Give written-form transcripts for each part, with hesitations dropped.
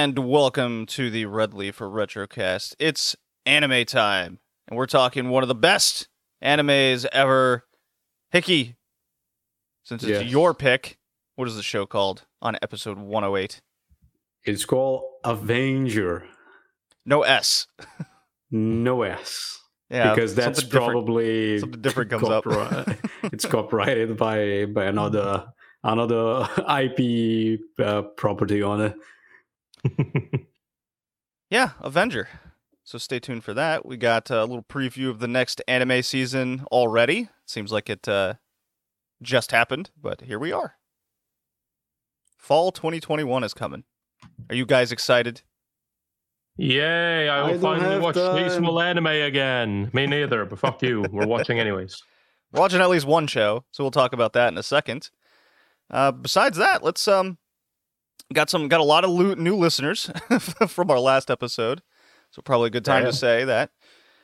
And welcome to the Red Leaf Retrocast. It's anime time, and we're talking one of the best animes ever. Hickey, since it's your pick, what is the show called on episode 108? It's called Avenger. No S. No S. Yeah, because that's probably something different comes up. It's copyrighted by another IP property on it. Yeah, Avenger. So stay tuned for that. We got a little preview of the next anime season already. Seems like it just happened, but here we are. Fall 2021 is coming. Are you guys excited? Yay, I will finally watch reasonable anime again. Me neither, but fuck you. We're watching anyways. We're watching at least one show, so we'll talk about that in a second. Besides that, let's got a lot of new listeners from our last episode. So probably a good time to say that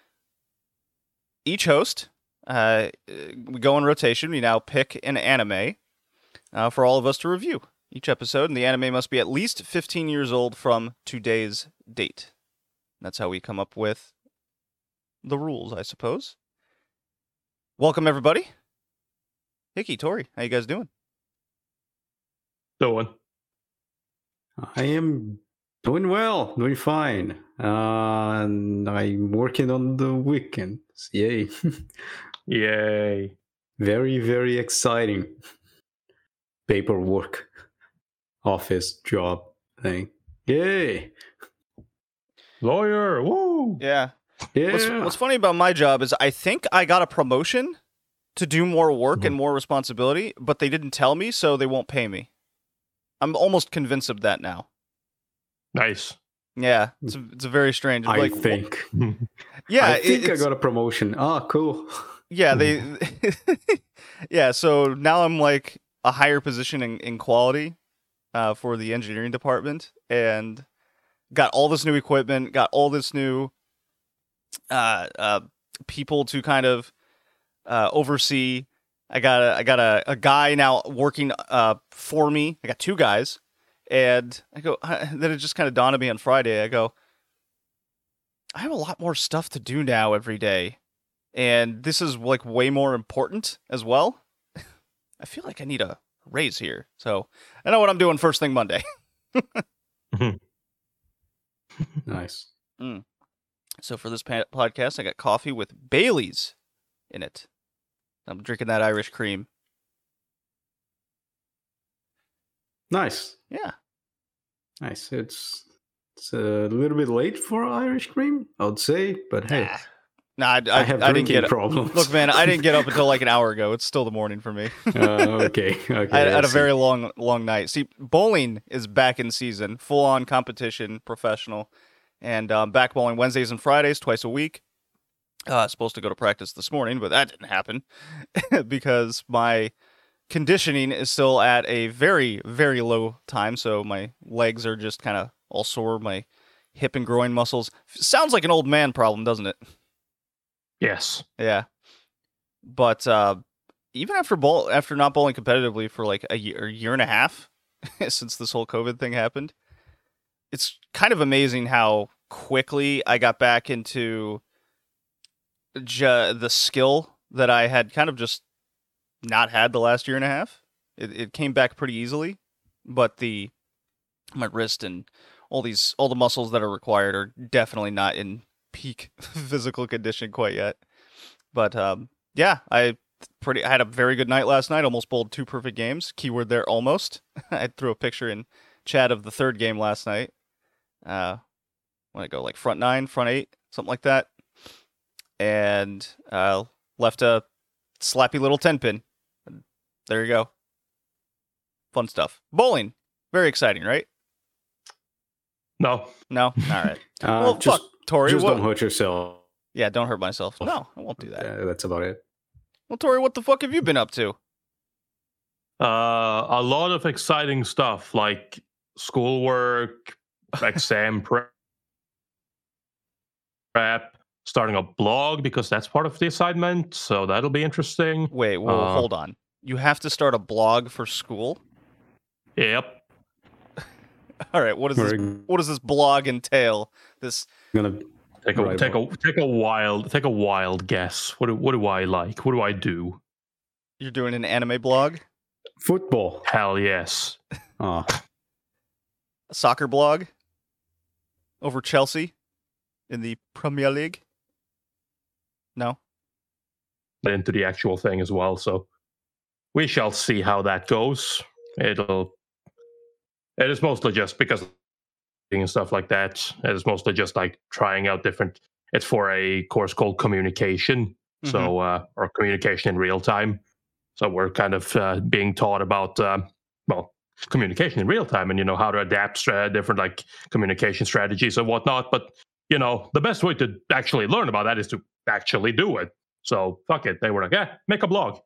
each host, we go in rotation. We now pick an anime for all of us to review each episode, and the anime must be at least 15 years old from today's date. That's how we come up with the rules, I suppose. Welcome, everybody. Hickey, Tori, how you guys doing? Doing. I am doing well, doing fine. And I'm working on the weekends. Yay. Yay. Very, very exciting. Paperwork. Office job thing. Yay. Lawyer. Woo. Yeah. What's funny about my job is I think I got a promotion to do more work and more responsibility, but they didn't tell me, so they won't pay me. I'm almost convinced of that now. Nice. Yeah, it's a very strange. I think. Yeah, I think I got a promotion. Oh, cool. Yeah, they. Yeah, so now I'm like a higher position in quality for the engineering department, and got all this new equipment, got all this new people to kind of oversee. I got a guy now working for me. I got two guys, and I go. Then it just kind of dawned on me on Friday. I go, I have a lot more stuff to do now every day, and this is like way more important as well. I feel like I need a raise here, so I know what I'm doing first thing Monday. Nice. So for this podcast, I got coffee with Bailey's in it. I'm drinking that Irish cream. Nice. Yeah. Nice. It's a little bit late for Irish cream, I would say, but hey. I didn't get problems. Look, man, I didn't get up until like an hour ago. It's still the morning for me. Okay. I had a very long night. See, bowling is back in season, full on competition, professional, and back bowling Wednesdays and Fridays, twice a week. Supposed to go to practice this morning, but that didn't happen because my conditioning is still at a very, very low time. So my legs are just kind of all sore. My hip and groin muscles. Sounds like an old man problem, doesn't it? Yes. Yeah. But even after not bowling competitively for like a year and a half since this whole COVID thing happened, it's kind of amazing how quickly I got back into the skill that I had kind of just not had the last year and a half. It came back pretty easily, but my wrist and all the muscles that are required are definitely not in peak physical condition quite yet. But yeah, I had a very good night last night. Almost bowled 2 perfect games. Keyword there, almost. I threw a picture in chat of the third game last night. When I go like front 9, front 8, something like that. And left a slappy little 10-pin. There you go. Fun stuff. Bowling. Very exciting, right? No. All right. Well, fuck, Tori. Just don't hurt yourself. Yeah, don't hurt myself. No, I won't do that. Yeah, that's about it. Well, Tori, what the fuck have you been up to? A lot of exciting stuff like schoolwork, exam prep, starting a blog because that's part of the assignment, so that'll be interesting. Wait, hold on. You have to start a blog for school? Yep. All right, what does this blog entail? This gonna take a wild guess. What do I like? What do I do? You're doing an anime blog? Football. Hell yes. Oh. A soccer blog? Over Chelsea? In the Premier League? No? Into the actual thing as well, so we shall see how that goes. It is mostly just because and stuff like that. It is mostly just like trying out different. It's for a course called communication, so or communication in real time. So we're kind of being taught about communication in real time, and how to adapt different like communication strategies and whatnot. But the best way to actually learn about that is to actually do it. So fuck it. They were like, make a blog,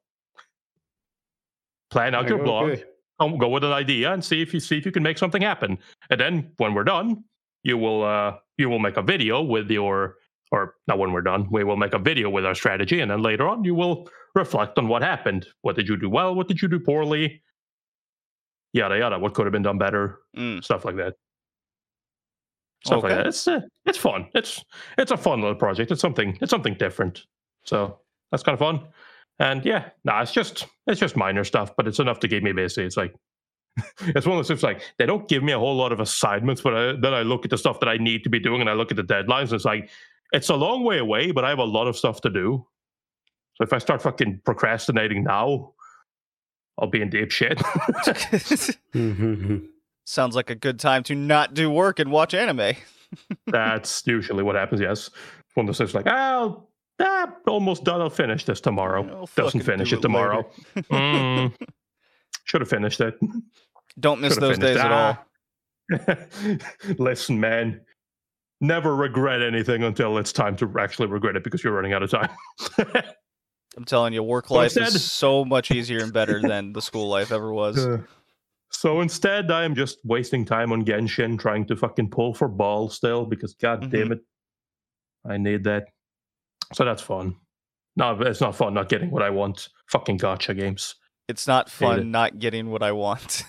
plan out your blog. Okay. Go with an idea and see if you can make something happen. And then when we're done, you will make a video with your, or not when we're done, we will make a video with our strategy, and then later on you will reflect on what happened. What did you do well? What did you do poorly? Yada yada. What could have been done better? Stuff like that. Stuff like that. It's fun. It's a fun little project. It's something different. So that's kind of fun. And it's just minor stuff, but it's enough to keep me busy. It's like it's one of those things like they don't give me a whole lot of assignments, but then I look at the stuff that I need to be doing, and I look at the deadlines, and it's like it's a long way away, but I have a lot of stuff to do. So if I start fucking procrastinating now, I'll be in deep shit. Sounds like a good time to not do work and watch anime. That's usually what happens. Yes, one of those things like almost done. I'll finish this tomorrow. Doesn't finish it tomorrow. Should have finished it. Don't miss those days at all. Listen, man. Never regret anything until it's time to actually regret it because you're running out of time. I'm telling you, work life is so much easier and better than the school life ever was. So instead, I am just wasting time on Genshin trying to fucking pull for balls still because god damn it, I need that. So that's fun. No, it's not fun not getting what I want. Fucking gacha games. It's not fun not getting what I want.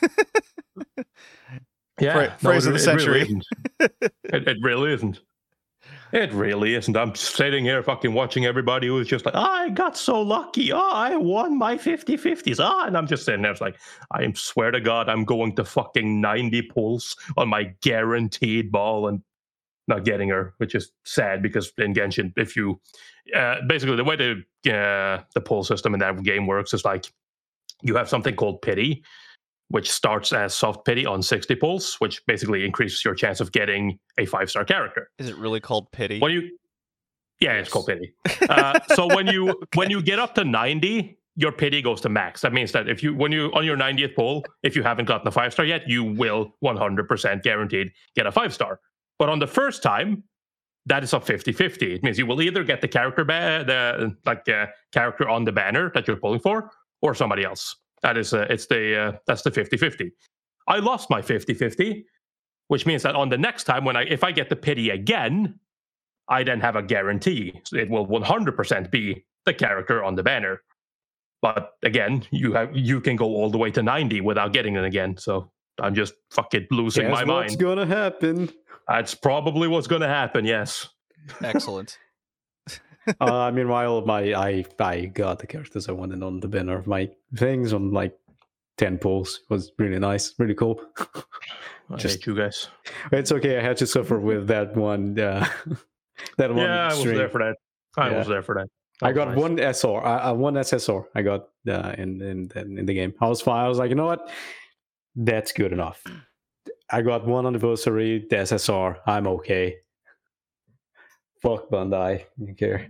Phrase of the century. It really isn't. It really isn't. I'm sitting here fucking watching everybody who's just like, I got so lucky. I won my 50-50s. And I'm just sitting there. It's like, I swear to God, I'm going to fucking 90 pulls on my guaranteed ball and not getting her, which is sad because in Genshin, if you basically the way the pull system in that game works is like you have something called pity, which starts as soft pity on 60 pulls, which basically increases your chance of getting a 5-star character. Is it really called pity? It's called pity. So when you get up to 90, your pity goes to max. That means that when you on your 90th pull, if you haven't gotten a 5-star yet, you will 100% guaranteed get a 5-star. But on the first time, that is a 50-50. It means you will either get the character character on the banner that you're pulling for, or somebody else. That's the 50-50. I lost my 50-50, which means that on the next time if I get the pity again, I then have a guarantee. So it will 100% be the character on the banner. But again, you can go all the way to 90 without getting it again. So I'm just fucking losing my mind. What's gonna happen? That's probably what's gonna happen. Yes. Excellent. Meanwhile, I got the characters I wanted on the banner of my things on like 10 pulls. It was really nice, really cool. I hate you guys. It's okay. I had to suffer with that one. I was there for that. I was there for that. I got one SR, one SSR. I got in the game. I was fine. I was like, you know what? That's good enough. I got one anniversary, the SSR. I'm okay. Fuck Bandai. You care.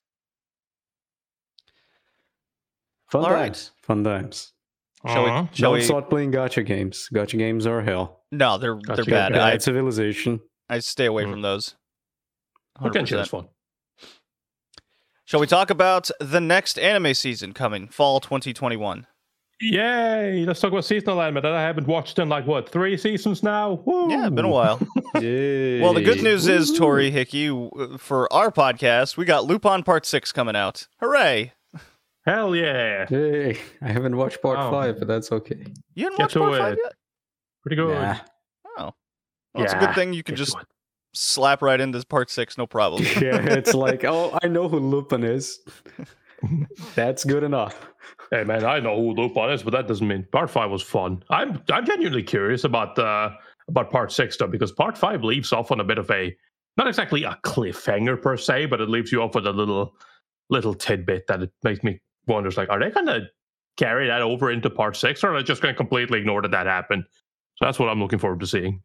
Fun times. Fun times. Shall we start playing gacha games? Gacha games are hell. No, they're bad. Bad Civilization. I stay away from those. Genshin is fun. Shall we talk about the next anime season coming, fall 2021? Yay! Let's talk about seasonal anime that I haven't watched in 3 seasons now. Woo! Yeah, been a while. Yay. Well, the good news is, Tori Hickey, for our podcast, we got Lupin Part 6 coming out. Hooray! Hell yeah! Yay. I haven't watched Part 5, but that's okay. You haven't watched Part 5 yet? Pretty good. Yeah. Oh. Well, it's a good thing you can get to just it. slap right into part 6, no problem. Yeah, it's like, oh, I know who Lupin is. That's good enough. Hey man, I know who Lupin is, but that doesn't mean part 5 was fun. I'm genuinely curious about part 6 though, because part 5 leaves off on a bit of a, not exactly a cliffhanger per se, but it leaves you off with a little tidbit that it makes me wonder, like, are they gonna carry that over into part 6, or are they just gonna completely ignore that happened? So that's what I'm looking forward to seeing.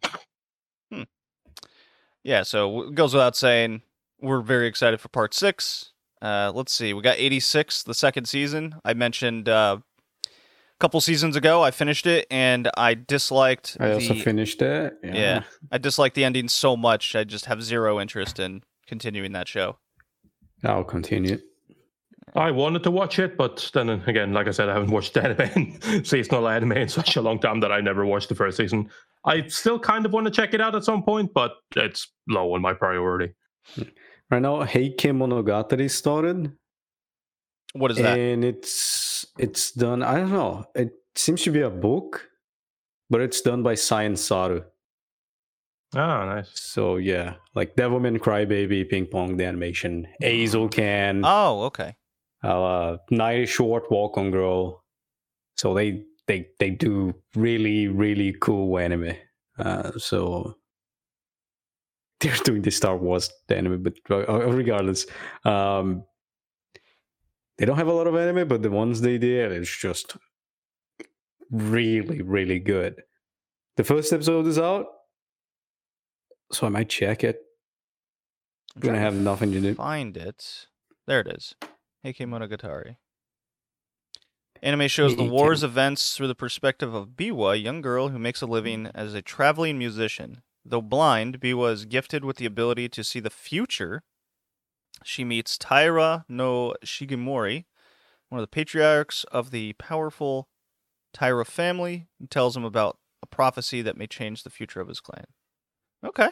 Yeah, so it goes without saying, we're very excited for part 6. Let's see, we got 86, the second season. I mentioned a couple seasons ago, I finished it, and I disliked I also finished it. Yeah, I disliked the ending so much, I just have zero interest in continuing that show. I'll continue. I wanted to watch it, but then again, like I said, I haven't watched anime, seasonal anime in such a long time that I never watched the first season. I still kind of want to check it out at some point, but it's low on my priority. Right now, Heike Monogatari started. What is that? And it's done, I don't know, it seems to be a book, but it's done by Science Saru. Oh, nice. So yeah, like Devilman Crybaby, Ping Pong, the animation, Azel Can, Oh, okay. Night Short, Walk on Girl. So they do really, really cool anime. So they're doing the Star Wars anime, but regardless, they don't have a lot of anime, but the ones they did, it's just really, really good. The first episode is out, so I might check it. I'm gonna have nothing to do. Find it. There it is. Heike Monogatari. Anime shows the war's events through the perspective of Biwa, a young girl who makes a living as a traveling musician. Though blind, Biwa is gifted with the ability to see the future. She meets Taira no Shigemori, one of the patriarchs of the powerful Taira family, and tells him about a prophecy that may change the future of his clan. Okay.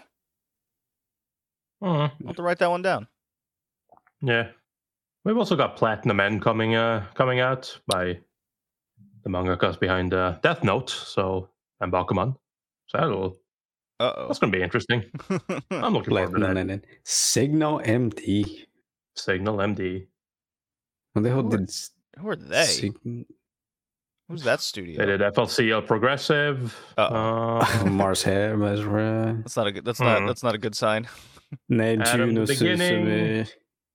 I'll have to write that one down. Yeah. We've also got Platinum End coming out by the mangakas behind Death Note, and Bakuman. So that's going to be interesting. I'm looking forward to that. Signal MD. Signal MD. What the hell did? Who are they? Who's that studio? They did FLCL Progressive. Mars Hair. That's not a good. That's not a good sign. Adam Beginning.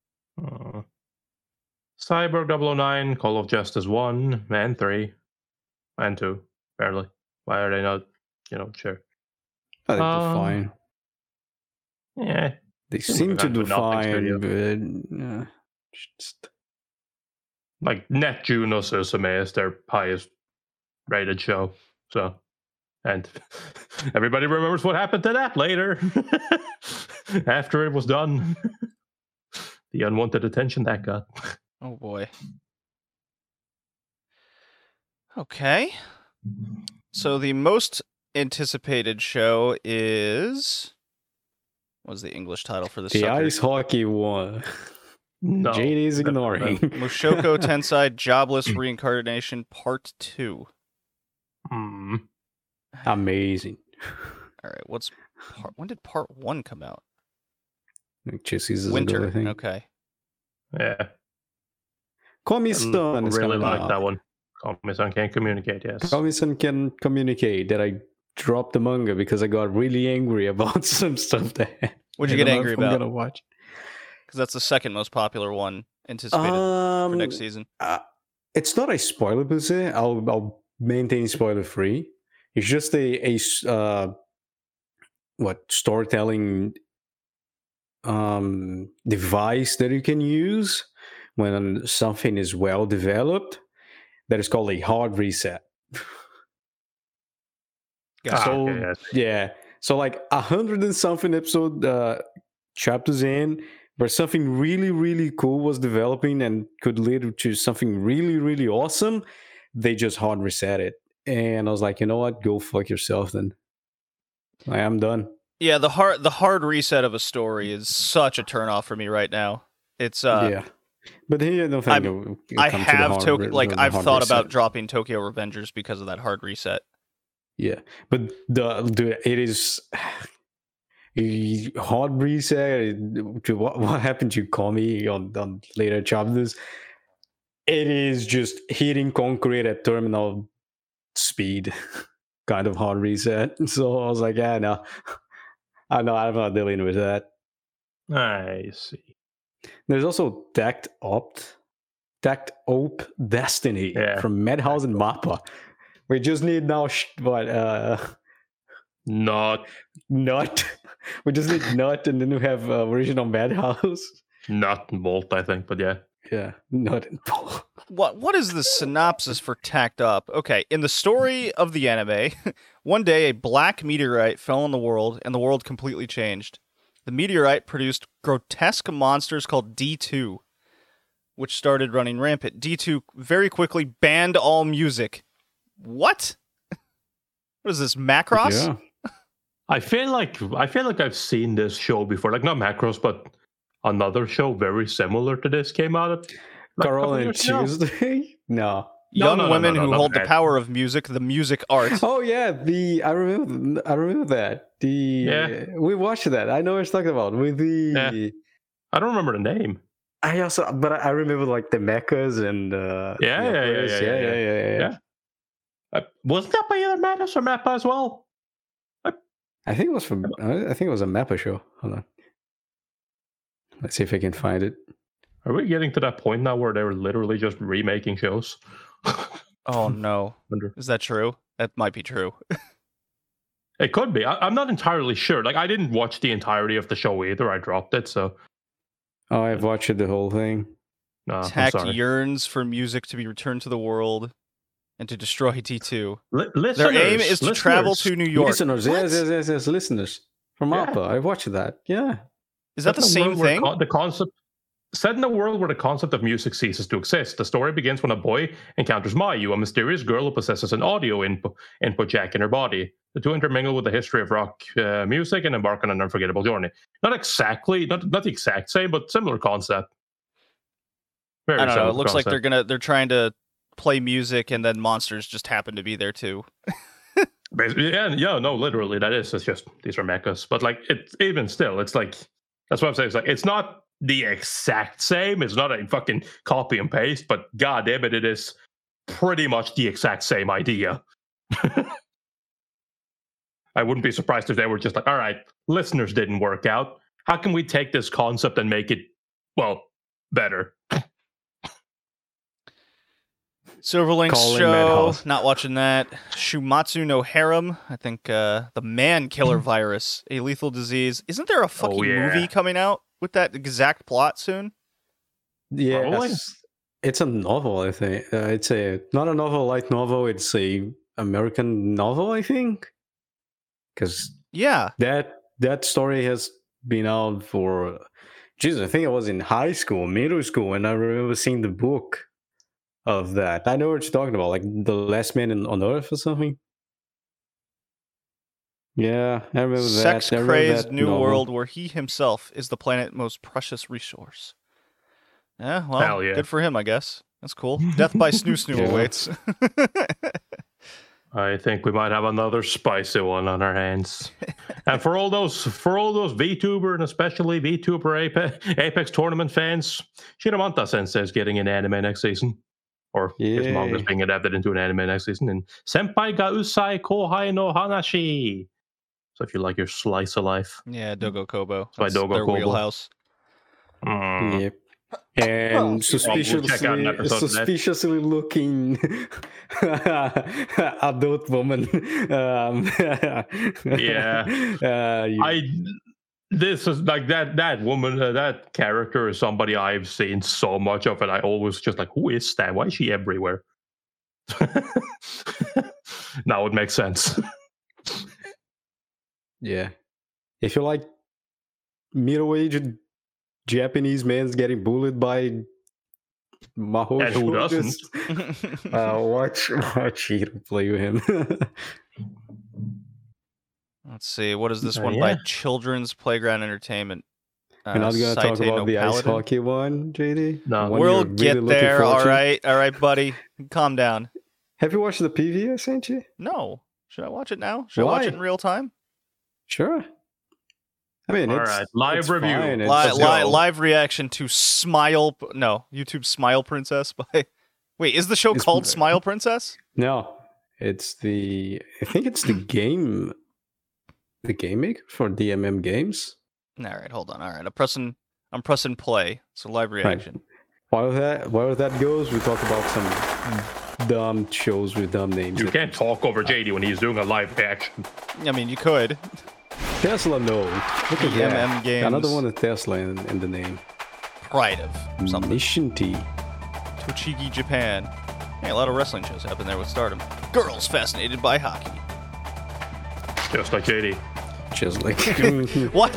Cyborg 009, Call of Justice 1 and 3 and 2, apparently. Why are they not, sure? I think they're fine. Yeah. They seem to do fine, but just... Like, Net Juno Susume is their highest rated show, so... And everybody remembers what happened to that later, after it was done. The unwanted attention that got. Oh boy. Okay. So the most anticipated show is... What's the English title for this? The Ice Hockey one. No. JD's ignoring. Mushoku Tensei Jobless Reincarnation Part 2. Amazing. All right, when did Part 1 come out? Winter. Ago, I think. Okay. Yeah. Komi-san is really coming like out. that one. Komi-san can communicate, yes. Komi-san can communicate that I dropped the manga because I got really angry about some stuff that... What'd you get angry about? I'm gonna watch. Because that's the second most popular one anticipated for next season. It's not a spoiler per se. I'll maintain spoiler free. It's just a storytelling device that you can use when something is well developed. That is called a hard reset. So like 100 and something episode chapters in, where something really, really cool was developing and could lead to something really, really awesome, they just hard reset it. And I was like, you know what? Go fuck yourself then. I am done. Yeah, the hard reset of a story is such a turnoff for me right now. It's yeah. But here I don't think I've thought about dropping Tokyo Revengers because of that hard reset. Yeah, but dude, it is hard reset. What happened to Kami on later chapters? It is just hitting concrete at terminal speed, kind of hard reset. So I was like, yeah, no, I'm not dealing with that. I see. There's also Tact Op Destiny Yeah. from Madhouse and Mappa. We just need now Not Nut. We just need Nut, and then we have original Madhouse. Nut and Bolt, I think, but yeah. Yeah, Nut and Bolt. What is the synopsis for Tacked Up? Okay, in the story of the anime, one day a black meteorite fell on the world, and the world completely changed. The meteorite produced grotesque monsters called D2, which started running rampant. D2 very quickly banned all music. What? What is this, Macross? Yeah. I feel like I've seen this show before. Like not Macross, but another show very similar to this came out. Carol and Tuesday? No. Young women who not hold the that. power of music, the music art. Oh yeah, I remember that. We watched that. I know what you're talking about. With the I don't remember the name. I remember like the mechas and Yeah. Wasn't that by either Madness or Mappa as well? I think it was from. I think it was a Mappa show. Hold on. Let's see if I can find it. Are we getting to that point now where they're literally just remaking shows? Oh no. Is that true? That might be true. It could be. I'm not entirely sure. Like I didn't watch the entirety of the show either. I dropped it, so. Oh, I've watched the whole thing. No, Tact I'm sorry. yearns for music to be returned to the world and to destroy D2. Listeners, Their aim is to travel to New York. Listeners, What? yes, listeners from Yeah. Mappa. I've watched that. Yeah. Is that the Set in a same world where thing? the concept set in a world where the concept of music ceases to exist. The story begins when a boy encounters Mayu, a mysterious girl who possesses an audio input jack in her body. The two intermingle with the history of rock music and embark on an unforgettable journey. Not the exact same, but similar concept. Very I don't know. similar It looks like concept. they're trying to play music and then monsters just happen to be there too. Basically, no, literally, that is. It's just these are mechas, but like it's even still, it's like that's what I'm saying. It's like it's not the exact same. It's not a fucking copy and paste, but god damn it, it is pretty much the exact same idea. I wouldn't be surprised if they were just like, all right, listeners didn't work out. How can we take this concept and make it better? Silverlink's Calling show, Madhouse. not watching that. Shumatsu no Harem, I think the man killer virus, a lethal disease. Isn't there a fucking movie coming out with that exact plot soon? Probably. Yes. It's a novel, I think. It's not a novel, light novel. It's a American novel, I think. Because Yeah. that story has been out for. Jesus, I think I was in high school, middle school, and I remember seeing the book of that. I know what you're talking about, like The Last Man on Earth or something. Yeah, I remember that. Sex-crazed new world where he himself is the planet's most precious resource. Yeah, well, Hell yeah. good for him, I guess. That's cool. Death by Snoo Snoo Yeah. awaits. I think we might have another spicy one on our hands. And for all those VTuber and especially VTuber Apex tournament fans, Shinamanta Sensei is getting an anime next season. Or his manga is Yay. being adapted into an anime next season. And Senpai ga Usai Kohai no Hanashi. So if you like your slice of life. Yeah, Dogo Kobo. by That's Dogo their Kobo. wheelhouse. Yep. And We'll check out an episode of that. suspiciously looking adult woman. Yeah. This is like that woman, that character is somebody I've seen so much of, and I always just like, who is that? Why is she everywhere? Now it makes sense. Yeah. If you like middle-aged Japanese men getting bullied by Maho, And who doesn't? just, watch Hiro play with him. Let's see. What is this Oh, one by yeah. Children's Playground Entertainment? We're not going to talk Saite no about the ice Paladin? hockey one, JD. No. The one We'll you're really get looking there. forward All to? right, buddy. Calm down. Have you watched the PV I sent you? No. Should I watch it now? Should I watch it Why? in real time? Sure. I mean, All it's right, live it's review. fine. Let's go. Live reaction to YouTube Smile Princess by. Wait, is the show It's- called Smile Princess? No, it's I think it's the game maker for DMM Games. All right, hold on. All right, I'm pressing play. So live reaction. While that goes, we talk about some dumb shows with dumb names. You can't talk over JD when he's doing a live reaction. I mean, you could. Tesla, no. Look at DMM that. Games. Another one with Tesla in the name. Pride of something. Nishin T. Tochigi, Japan. Hey, a lot of wrestling shows happen there with Stardom. Girls fascinated by hockey. Just like JD. Just like What?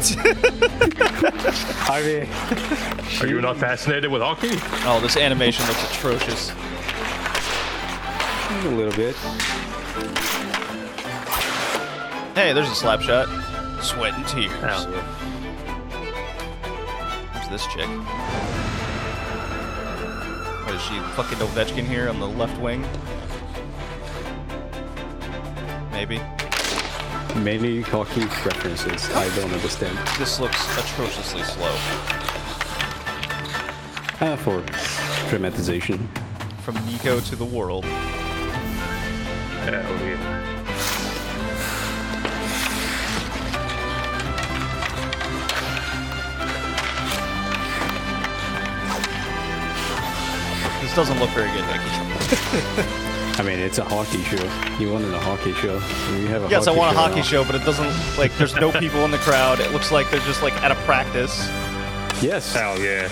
I mean, Are you not fascinated with hockey? Oh, this animation looks atrocious. a little bit. Hey, there's a slap shot. Sweat and tears. Hell yeah. Who's this chick? What is she, fucking Ovechkin here on the left wing? Maybe. Mainly hockey references. I don't understand. This looks atrociously slow. For dramatization. From Nico to the world. Hell yeah. This doesn't look very good, Nicky. I mean, it's a hockey show. You wanted a hockey show. You have a Yes, I want a hockey now. show, but it doesn't, like, there's no people in the crowd. It looks like they're just, like, at a practice. Yes. Hell yeah.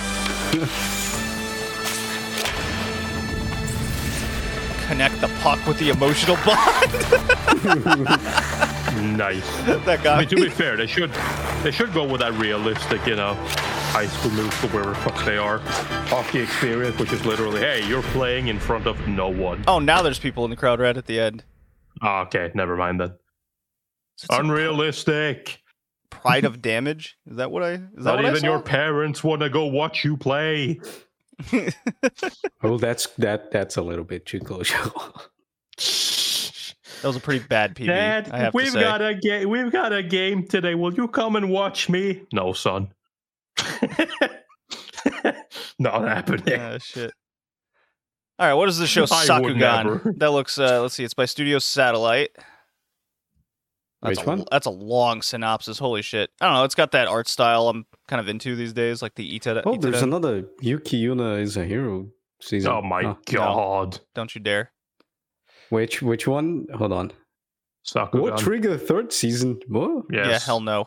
Connect the puck with the emotional bond. Nice. That I guy. mean, to be fair, they should go with that realistic, high school moves for wherever the fuck they are. Hockey experience, which is literally, hey, you're playing in front of no one. Oh, now there's people in the crowd right at the end. Oh, okay, never mind then. It's a Unrealistic. Pride of damage. Is that what I? Is that Not what I even saw? your parents want to go watch you play. Oh, that's a little bit too close. That was a pretty bad PV. Dad, I have we've to say. got a game. We've got a game today. Will you come and watch me? No, son. Not happening. Shit. All right, what is the show? I would never. Sakugan. That looks. Let's see. It's by Studio Satellite. Which one? That's a long synopsis. Holy shit. I don't know. It's got that art style I'm kind of into these days, like the Ita. Oh, there's Ita- another Yuki Yuna is a hero season. Oh my Huh. god. Don't you dare. Which one? Hold on. Sakugan. What trigger third season? Whoa. Yes. Yeah, hell no.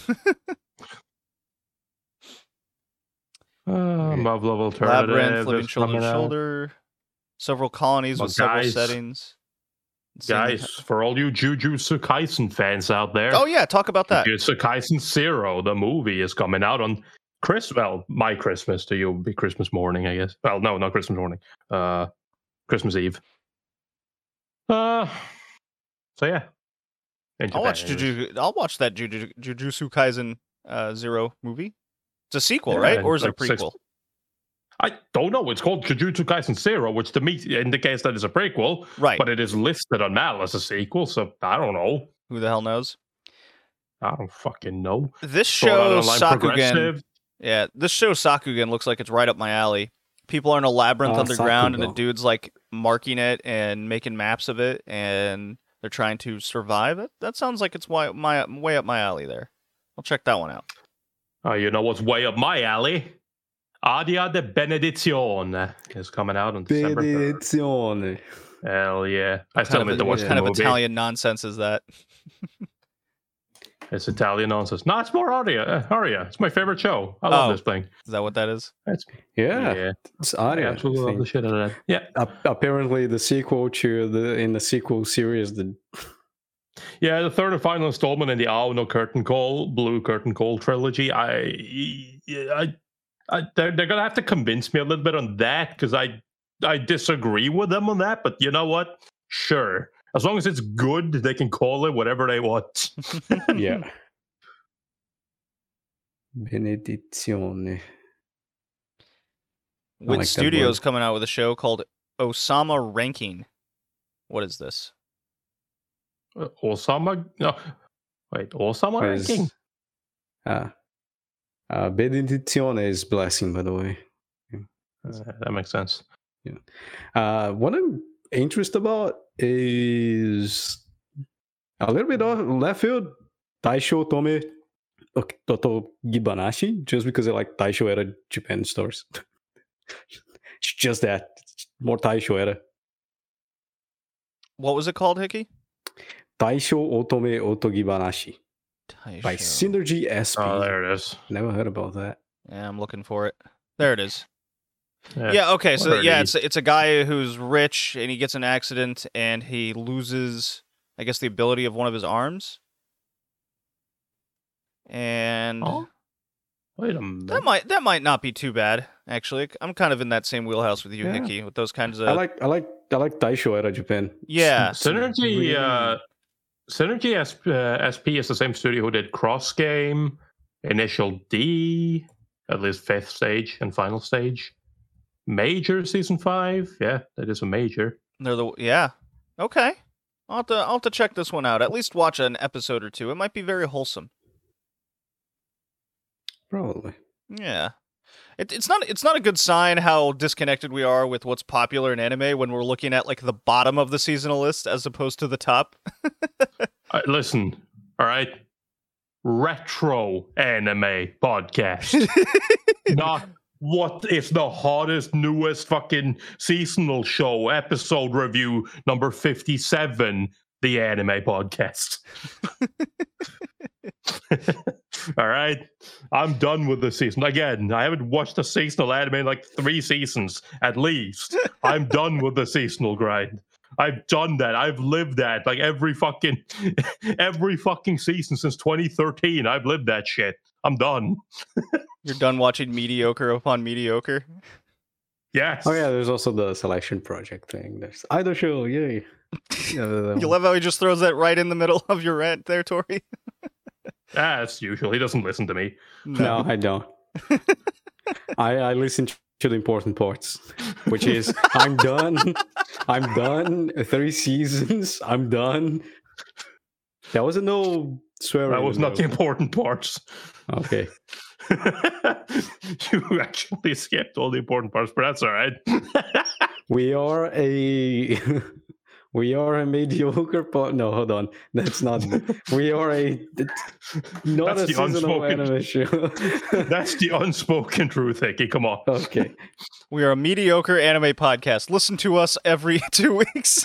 Above level alternative. Labyrinth, living is shoulder to coming out. shoulder. Several colonies Well, with several guys. settings. Guys, for all you Jujutsu Kaisen fans out there, Oh yeah, talk about that. Jujutsu Kaisen Zero, the movie, is coming out on my Christmas to you would be Christmas morning, I guess. Well, no, not Christmas morning. Christmas Eve. So yeah. In I'll watch Japan, it is. I'll watch that Jujutsu Kaisen Zero movie. It's a sequel, Yeah, right? Or is it a like six- prequel? I don't know. It's called Jujutsu Kaisen Zero, which to me indicates that it's a prequel, Right. but it is listed on Mal as a sequel, so I don't know. Who the hell knows? I don't fucking know. This Sword Art show Online Sakugan. Progressive. Yeah, this show Sakugan looks like it's right up my alley. People are in a labyrinth underground, and a Sakugan. dude's like marking it and making maps of it, and they're trying to survive it. That sounds like it's way up my alley. There, I'll check that one out. You know what's way up my alley? Adia de Benedizione is coming out on December 3rd. Benedizione. Hell yeah. I still need to watch What the kind of movie. Italian nonsense is that? It's Italian nonsense. No, it's more Aria. Aria. It's my favorite show. I love Oh. this thing. Is that what that is? It's, Yeah, it's I Aria. absolutely love the shit out of that. Yeah. Apparently, the sequel to the sequel series, Yeah, the third and final installment in the Aono Curtain Call, Blue Curtain Call trilogy. They're gonna have to convince me a little bit on that because I disagree with them on that. But you know what? Sure, as long as it's good, they can call it whatever they want. yeah. Benedizione. Wit like that Studios word. coming out with a show called Osama Ranking. What is this? Osama? No. Wait, Osama ranking? Benedizione is blessing, by the way. That makes sense. What I'm interested about is a little bit of left field. Taisho Tome Toto Gibanashi, just because I like Taisho era Japan stores. It's just that. More Taisho era. What was it called, Hickey? Taisho Otome Otogibanashi by Taisho. Synergy SP. Oh, there it is. Never heard about that. Yeah, I'm looking for it. There it is. Yeah. Yeah, okay, so Already. yeah, it's a guy who's rich and he gets in an accident and he loses, I guess, the ability of one of his arms. And Oh? Wait a minute. that might not be too bad, actually. I'm kind of in that same wheelhouse with you, Yeah. Hickey, with those kinds of I like Taisho era Japan. yeah. Synergy SP is the same studio who did Cross Game, Initial D, at least 5th stage and final stage. Major Season 5, yeah, that is a major. Okay. I'll have to check this one out. At least watch an episode or two. It might be very wholesome. Probably. Yeah. It's not a good sign how disconnected we are with what's popular in anime when we're looking at like the bottom of the seasonal list as opposed to the top. Listen, all right? Retro anime podcast. Not what is the hottest, newest fucking seasonal show, episode review number 57, the anime podcast. All right, I'm done with the season. Again, I haven't watched a seasonal anime in like 3 seasons at least. I'm done with the seasonal grind. I've done that. I've lived that. Like every fucking season since 2013. I've lived that shit. I'm done. You're done watching mediocre upon mediocre. Yes. Oh yeah, there's also the selection project thing. There's Idol Show, yay. You love how he just throws that right in the middle of your rant there, Tori. As usual, he doesn't listen to me. No, I don't. I listen to the important parts, which is I'm done. I'm done. 3 seasons. I'm done. That was no swearing. That was not the important parts. Okay. You actually skipped all the important parts, but that's all right. We are a mediocre part. No, hold on. That's not. We are not That's a the seasonal unspoken- anime show. That's the unspoken truth, Hickey. Come on. Okay. We are a mediocre anime podcast. Listen to us every 2 weeks.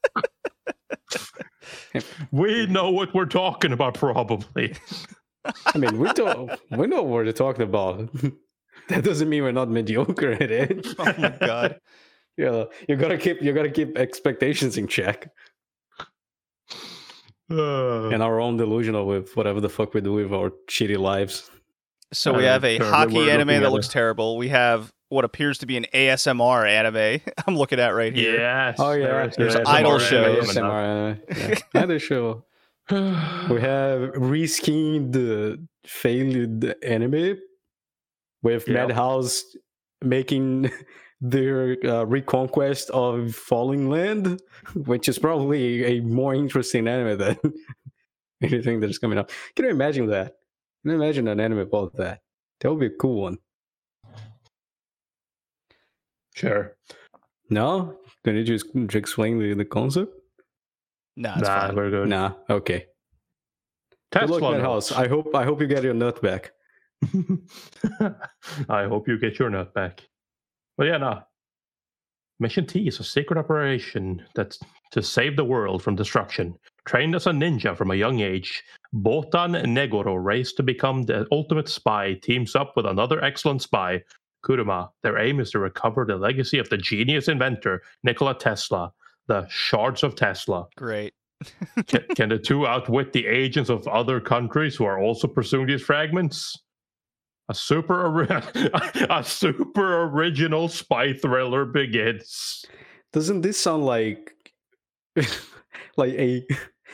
We know what we're talking about, probably. I mean, we know what we're talking about. That doesn't mean we're not mediocre at it. Oh my god. Yeah, you gotta keep expectations in check, and our own delusional with whatever the fuck we do with our shitty lives. So we have a Sure, hockey we're anime looking that at looks terrible. We have what appears to be an ASMR anime. I'm looking at right here. Yes. Oh yeah, there's ASMR Idol anime shows. coming up. ASMR anime. Yeah, Idol show. We have reskinned failed anime with Yep. Madhouse making their reconquest of Falling Land, which is probably a more interesting anime than anything that is coming up. Can you imagine that? Can you imagine an anime about that? That would be a cool one. Sure. No? Can you just explain the concept? Nah, it's Nah, fine. we're good. Nah. Okay. Good luck, Tesla Madhouse. notes. I hope you get your nut back. I hope you get your nut back. But yeah, no. Mission T is a secret operation that's to save the world from destruction. Trained as a ninja from a young age, Botan Negoro, raised to become the ultimate spy, teams up with another excellent spy, Kuruma. Their aim is to recover the legacy of the genius inventor, Nikola Tesla, the shards of Tesla. Great. Can the two outwit the agents of other countries who are also pursuing these fragments? A super original spy thriller begins. Doesn't this sound like like a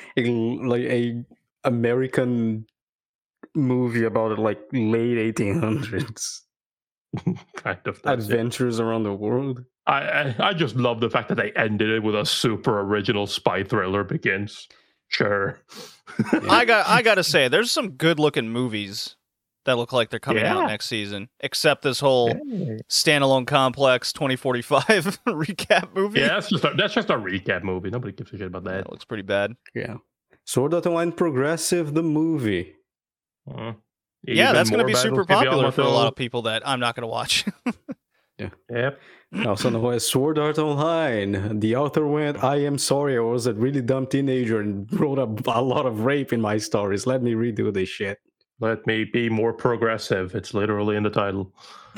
American movie about like late 1800s Kind of. That's it. adventures around the world? I just love the fact that they ended it with a super original spy thriller begins. Sure. I gotta say, there's some good looking movies that look like they're coming out Yeah. next season. Except this whole Yeah, standalone complex 2045 recap movie. that's just a recap movie. Nobody gives a shit about that. That looks pretty bad. Yeah. Sword Art Online Progressive, the movie. Uh, Yeah, even that's going to more be super Battles of popular for a lot Yamato. of people that I'm not going to watch. Yep. Also known as Sword Art Online. The author went, I am sorry, I was a really dumb teenager and wrote a lot of rape in my stories. Let me redo this shit. Let me be more progressive. It's literally in the title.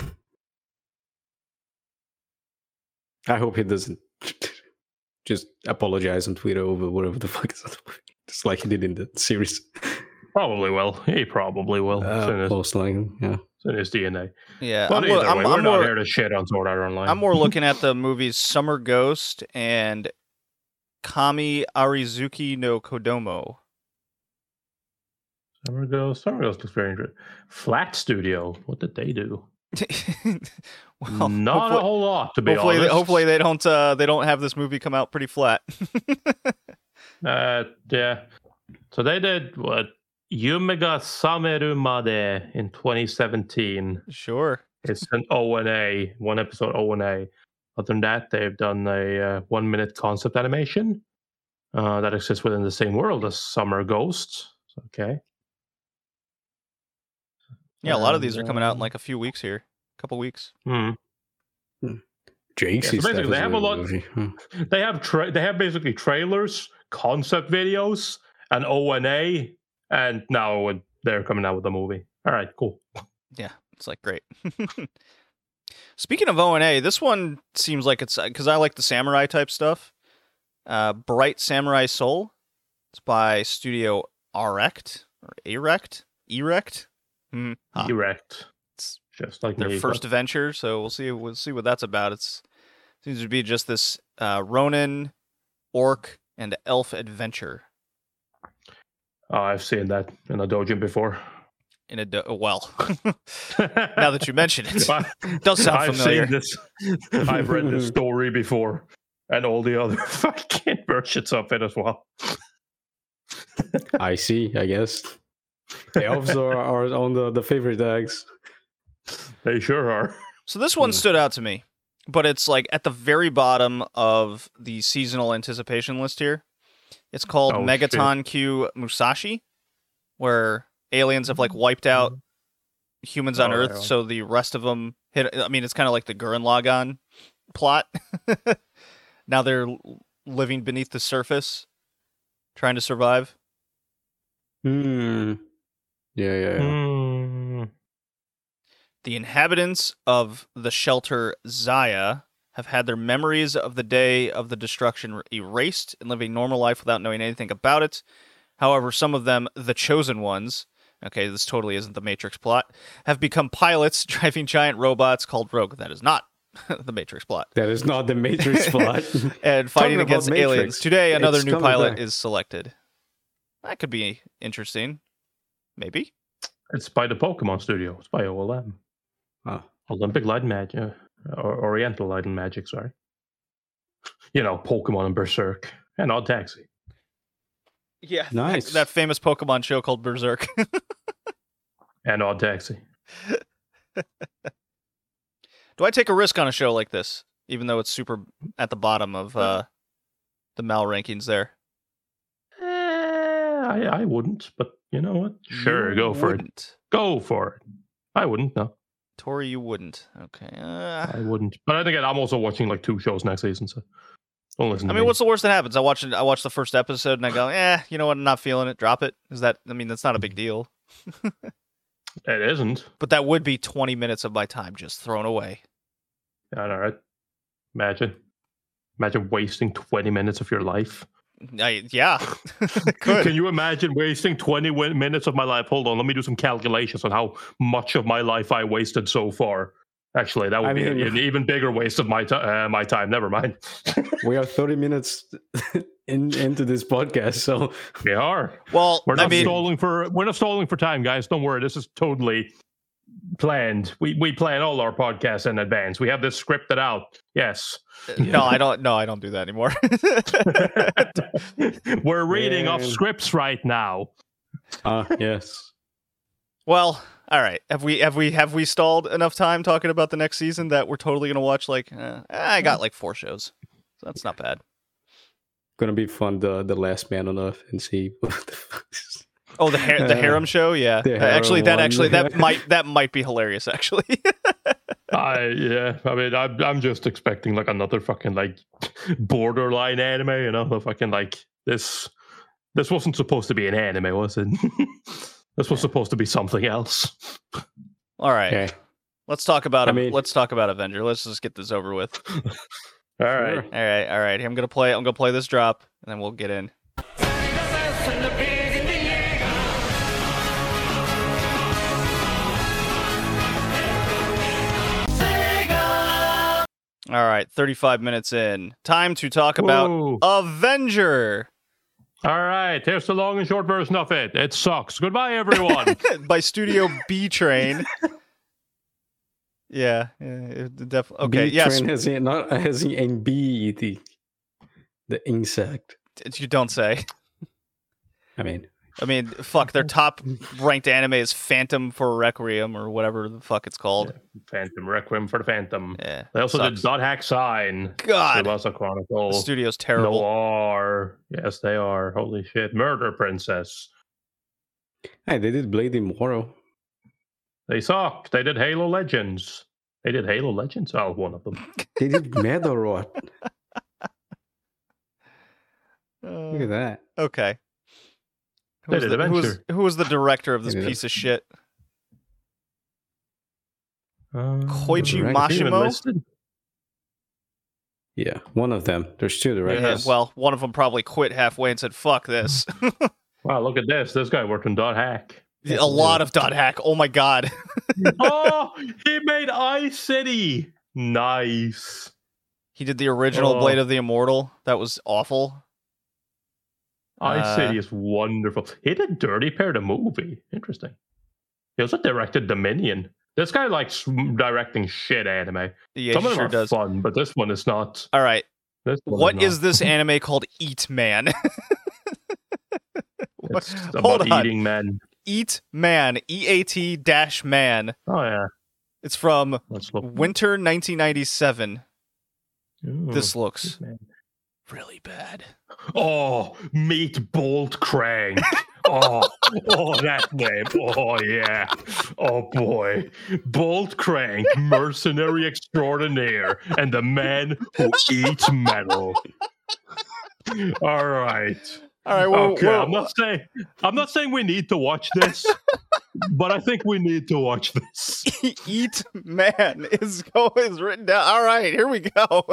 I hope he doesn't just apologize on Twitter over whatever the fuck is that movie. Just like he did in the series. Probably will. He probably will. Most likely, yeah. It's in his DNA. Yeah, But I'm, either I'm, way, I'm we're not more, here to shit on Sword Art Online. I'm more looking at the movies Summer Ghost and Kami Arizuki no Kodomo. Summer Ghost looks very interesting. Flat Studio. What did they do? Well, Not a whole lot, to be hopefully, honest. hopefully they don't have this movie come out pretty flat. Yeah. So they did what? Yumega Sameru Made in 2017. Sure. It's an O&A, one episode O&A. Other than that, they've done a 1-minute concept animation that exists within the same world as Summer Ghost. Okay. Yeah, a lot of these are And, coming out in like a few weeks here, a couple weeks. Jake's Yeah, so basically, they have a lot. movie. They have basically trailers, concept videos, and O&A, and now they're coming out with a movie. All right, cool. Yeah, it's like great. Speaking of O&A, this one seems like it's because I like the samurai type stuff. Bright Samurai Soul. It's by Studio Erect or Erect. Erect. It's Just like their me, first but- adventure, so we'll see what that's about. It seems to be just this Ronin, orc, and elf adventure Oh, I've seen that in a doujin before. in a well. Now that you mention it, does sound I've familiar. seen this. I've read this story before, and all the other fucking versions of it as well. I see, I guess. The elves are on the favorite tags. They sure are. So this one stood out to me, but it's like at the very bottom of the seasonal anticipation list here. It's called Oh, Megaton Q Musashi, where aliens have like wiped out humans on Oh, Earth, yeah. so the rest of them hit. I mean, it's kind of like the Gurren Lagann plot. Now they're living beneath the surface, trying to survive. Yeah. Hmm. The inhabitants of the shelter Zaya have had their memories of the day of the destruction erased and living normal life without knowing anything about it. However, some of them, the chosen ones, okay, this totally isn't the Matrix plot, have become pilots driving giant robots called Rogue. That is not the Matrix plot. That is not the Matrix plot. And fighting Talking about against aliens. Matrix, Today, another it's new coming pilot back. is selected. That could be interesting. Maybe. It's by the Pokemon Studio. It's by OLM. Oh. Olympic Light Magic. Or Oriental Light and Magic, sorry. You know, Pokemon and Berserk. And Odd Taxi. Yeah. Nice. That famous Pokemon show called Berserk. And Odd Taxi. Do I take a risk on a show like this, even though it's super at the bottom of the Mal rankings there? I wouldn't, but you know what? Sure, You go for it. wouldn't. Go for it. I wouldn't, no. Tori, you wouldn't. Okay. I wouldn't. But then again, I'm also watching like 2 shows next season, so don't listen to I mean, me. what's the worst that happens? I watch the first episode and I go, you know what? I'm not feeling it. Drop it. That's not a big deal. It isn't. But that would be 20 minutes of my time just thrown away. Yeah, all right. Imagine wasting 20 minutes of your life. Yeah. Could. Can you imagine wasting 20 minutes of my life? Hold on, let me do some calculations on how much of my life I wasted so far. Actually, that would be an even bigger waste of my time. Never mind. We are 30 minutes into this podcast, so We are. Well, We're not stalling for time, guys. Don't worry. This is totally planned. We plan all our podcasts in advance. We have this scripted out. Yes. No, I don't. No, I don't do that anymore. We're reading off Man. scripts right now. Yes. Well, all right. Have we stalled enough time talking about the next season that we're totally gonna watch? Like, I got like 4 shows, so that's not bad. Gonna be fun. The Last Man on Earth and see what the fuck is. Oh, the harem show, yeah. The Actually, harem one. that might be hilarious. Actually, Yeah. I mean, I'm just expecting like another fucking like borderline anime. You know, the fucking like this. This wasn't supposed to be an anime, was it? This was supposed to be something else. all right. Okay. Let's talk about I mean- let's talk about Avenger. Let's just get this over with. All right. Sure. All right. I'm gonna play this drop, and then we'll get in. All right, 35 minutes in. Time to talk about Whoa. Avenger All right. Here's the long and short version of it. It sucks. Goodbye, everyone. by Studio B Train. Yeah, definitely. Okay, yes. B-Train has in B the insect. You don't say. I mean, fuck, their top ranked anime is Phantom for Requiem or whatever the fuck it's called. Phantom Requiem for the Phantom. Yeah. They also sucks. did Dot Hack Sign. God, Tsubasa Chronicle. the studio's terrible. Noir. Yes, they are. Holy shit. Murder Princess. hey, they did Blade Immortal. They suck. They did Halo Legends. They did Halo Legends. Oh, one of them. They did Medarot. Look at that. Okay. They did Adventure. Who was the director of this They did piece of shit? Director. Koichi Even Mashimo? listed? Yeah, one of them. There's 2 Yeah, directors. well, one of them probably quit halfway and said, fuck this. Wow, look at this. This guy worked on Dot Hack. A lot of dot hack. Oh my god. Oh, he made Ice City. Nice. He did the original Oh. Blade of the Immortal. That was awful. Ice City is wonderful. He did Dirty Pair, the movie. Interesting. He also directed Dominion. This guy likes directing shit anime. Yeah, Some he of them sure are does. fun, but this one is not. All right. This one What not. is this anime called? Eat Man. It's Hold about on. eating men. Eat Man. EAT-Man. Oh yeah. It's from Let's look. winter 1997. Ooh, This looks man. really bad. Oh, Meet Bolt Crank. Oh, that name. Oh, yeah. Oh, boy. Bolt Crank, mercenary extraordinaire, and the man who eats metal. All right. All right. Well, Okay. I'm not saying we need to watch this, but I think we need to watch this. Eat Man is written down. All right. Here we go.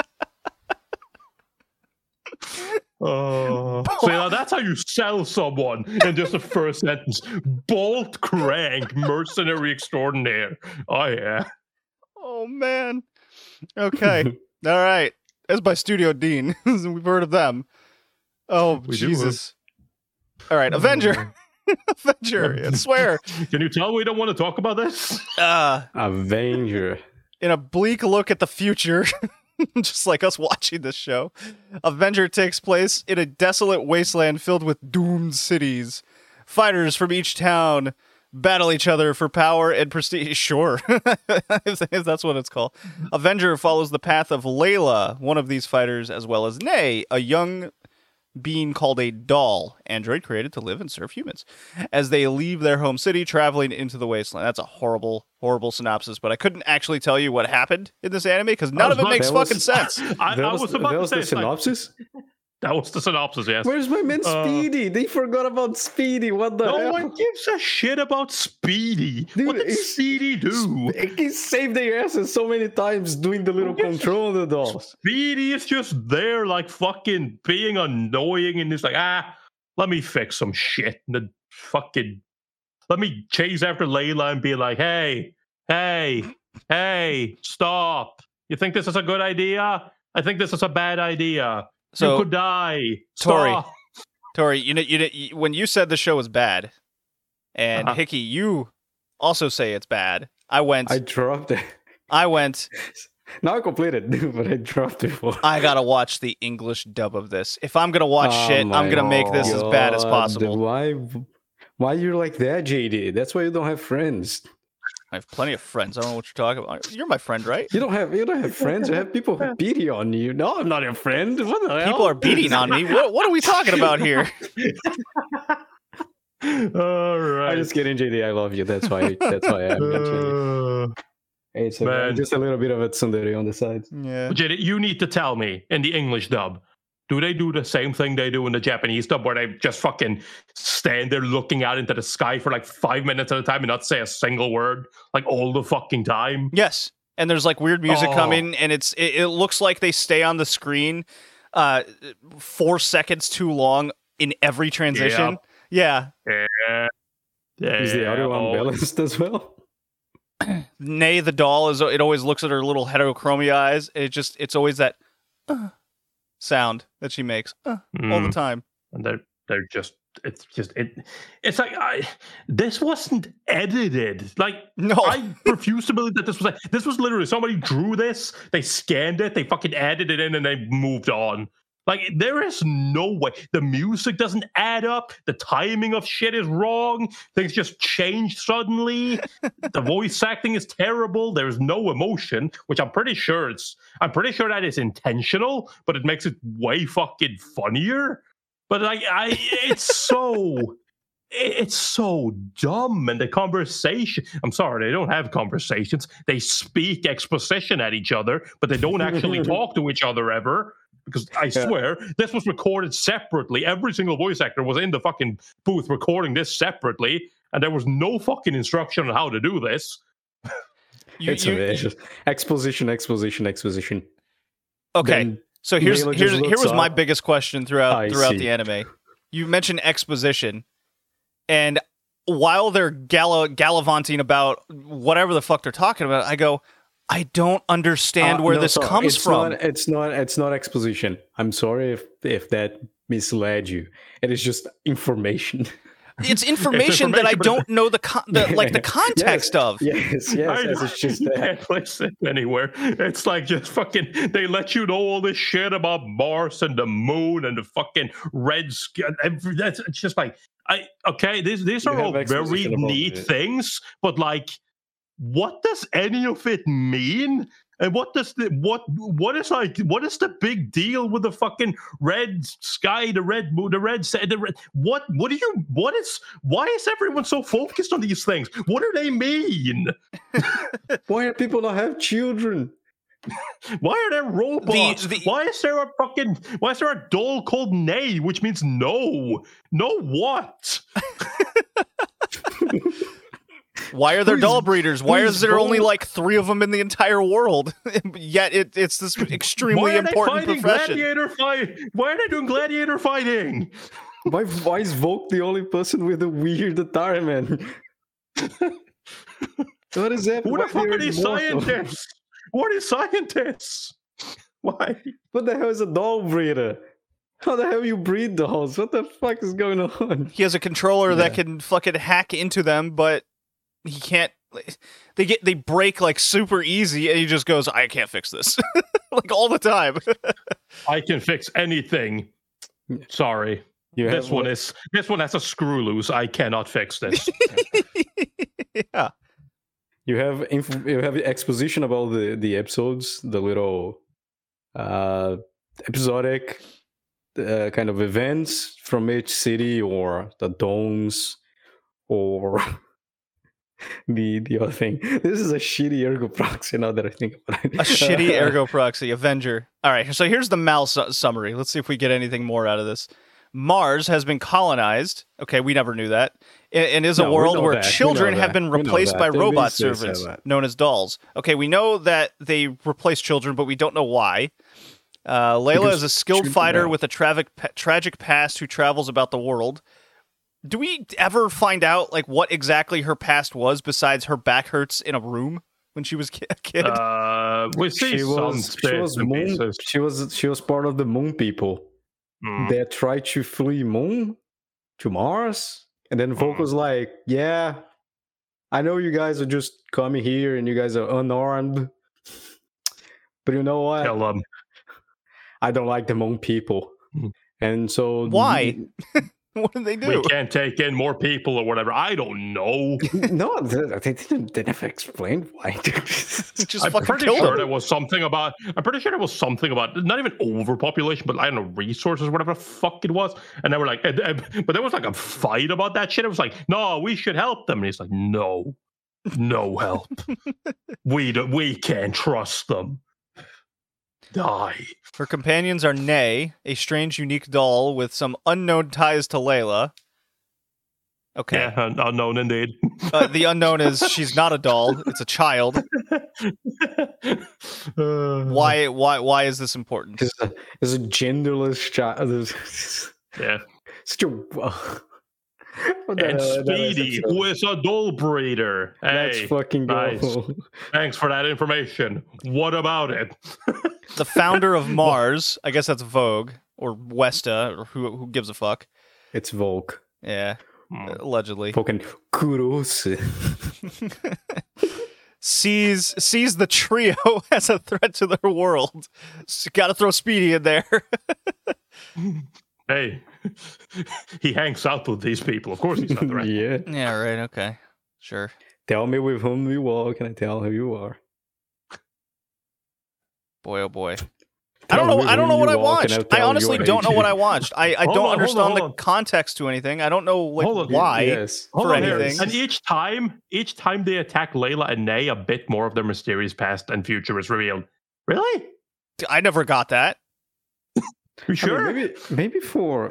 Oh, so yeah, that's how you sell someone in just the first sentence. Bolt Crank, mercenary extraordinaire. Oh yeah. Oh man. Okay. All right. That's by Studio Dean. We've heard of them. Oh We do. Jesus. All right, Avenger. Avenger. I swear. Can you tell we don't want to talk about this? Avenger. In a bleak look at the future, just like us watching this show, Avenger takes place in a desolate wasteland filled with doomed cities. Fighters from each town battle each other for power and prestige. Sure, if that's what it's called. Avenger follows the path of Layla, one of these fighters, as well as Nay, a young being called a doll, android created to live and serve humans, as they leave their home city, traveling into the wasteland. That's a horrible, horrible synopsis, but I couldn't actually tell you what happened in this anime because none of it makes that was- fucking sense. I was about that to was say the it's like- synopsis? that was the synopsis. Yes. Where's my man Speedy? They forgot about Speedy. What the No hell? one gives a shit about Speedy. Dude, What did it's- Speedy do? He saved their asses so many times doing the little Who gives a control of the doll. Speedy is just there, like fucking being annoying, and he's like, let me fix some shit. And then fucking, let me chase after Layla and be like, hey, stop. You think this is a good idea? I think this is a bad idea. You So, could die. Tori, Stop. Tori, when you said the show was bad, and Uh-huh. Hickey, you also say it's bad. I went. I dropped it. I went. Now I completed, but I dropped it for. I gotta watch the English dub of this. If I'm gonna watch shit, I'm gonna make this as bad as possible. Why you're like that, JD? That's why you don't have friends. I have plenty of friends. I don't know what you're talking about. You're my friend, right? You don't have friends. You have people who beating on you. No, I'm not your friend. What the hell? People are beating on me. What are we talking about here? All right. I'm just kidding, JD. I love you. That's why I'm mentioning it. Hey, it's just a little bit of a tsundere on the side. Yeah. JD, you need to tell me in the English dub. Do they do the same thing they do in the Japanese dub where they just fucking stand there looking out into the sky for like 5 minutes at a time and not say a single word like all the fucking time? Yes. And there's like weird music coming and it looks like they stay on the screen 4 seconds too long in every transition. Yeah. Is the audio unbalanced as well? Nay, the doll it always looks at her little heterochromia eyes. It's always that sound that she makes all the time. And they're just it's like this wasn't edited. Like no, I refuse to believe that this was literally somebody drew this, they scanned it, they fucking added it in, and they moved on. Like, there is no way. The music doesn't add up. The timing of shit is wrong. Things just change suddenly. The voice acting is terrible. There's no emotion, which I'm pretty sure that is intentional, but it makes it way fucking funnier. But it's so dumb. And the conversation, I'm sorry, they don't have conversations. They speak exposition at each other, but they don't actually talk to each other ever. Because I swear, this was recorded separately. Every single voice actor was in the fucking booth recording this separately, and there was no fucking instruction on how to do this. It's exposition. Okay, then so here was my biggest question throughout the anime. You mentioned exposition, and while they're gallivanting about whatever the fuck they're talking about, I go, I don't understand where this comes from. It's not exposition. I'm sorry if that misled you. It is just information. It's information that I don't know the context of. Yes. It's just that. Can't place it anywhere. It's like just fucking. They let you know all this shit about Mars and the moon and the fucking red sky. It's just like these are all very neat things, but like, what does any of it mean? And what is the big deal with the fucking red sky, the red moon, why is everyone so focused on these things? What do they mean? Why do people not have children? Why are there robots? Why is there a doll called Nay, which means no? No what? Why are there doll breeders? Why is there only like 3 of them in the entire world? Yet it's this extremely important profession. Why are they doing gladiator fighting? Why is Volk the only person with a weird attire, man? What is that? Who the fuck are these scientists? What are scientists? Why? What the hell is a doll breeder? How the hell you breed dolls? What the fuck is going on? He has a controller that can fucking hack into them, but he can't. They break like super easy, and he just goes, "I can't fix this," like all the time. I can fix anything. Sorry, this one has a screw loose. I cannot fix this. Yeah, you have exposition about the episodes, the little episodic kind of events from each city, or the domes, or the other thing. This is a shitty ergo proxy now that I think about it. A shitty ergo proxy, Avenger. All right, so here's the Mal summary. Let's see if we get anything more out of this. Mars has been colonized. Okay, we never knew that. And is a world where children have been replaced by robot servants known as dolls. Okay, we know that they replace children, but we don't know why. Layla is a skilled fighter with a tragic past who travels about the world. Do we ever find out like what exactly her past was besides her back hurts in a room when she was a kid? We see she was part of the Moon people that tried to flee Moon to Mars, and then Volk was like, "Yeah, I know you guys are just coming here and you guys are unarmed, but you know what? Tell them. I don't like them own people, and so Why? What did they do? We can't take in more people or whatever. I don't know. No, they never explained why. Just I'm fucking pretty killed sure them. there was something about. I'm pretty sure there was something about not even overpopulation, but I don't know, resources, whatever the fuck it was. And they were like, but there was like a fight about that shit. It was like, no, we should help them. And he's like, no help. We can't trust them. Die. Her companions are Nay, a strange, unique doll with some unknown ties to Layla. Okay. Yeah, unknown indeed. The unknown is she's not a doll; it's a child. Why is this important? It's a genderless child. Yeah. Such a. And Speedy, who is a doll breeder. That's Hey, fucking nice. cool. Thanks for that information. What about it? The founder of Mars, I guess that's Vogue or Westa, or who gives a fuck? It's Volk. Yeah, allegedly. Fucking kudos. sees the trio as a threat to their world. So got to throw Speedy in there. Hey, he hangs out with these people. Of course he's not the right. Yeah. Yeah, right. Okay, sure. Tell me with whom you walk, and I tell who you are. Boy, oh boy. I don't know what I watched. I honestly don't know what I watched. I don't understand the context to anything. I don't know why Yes. for anything. And each time they attack Layla and Nay, a bit more of their mysterious past and future is revealed. Really? I never got that. You sure? I mean, maybe for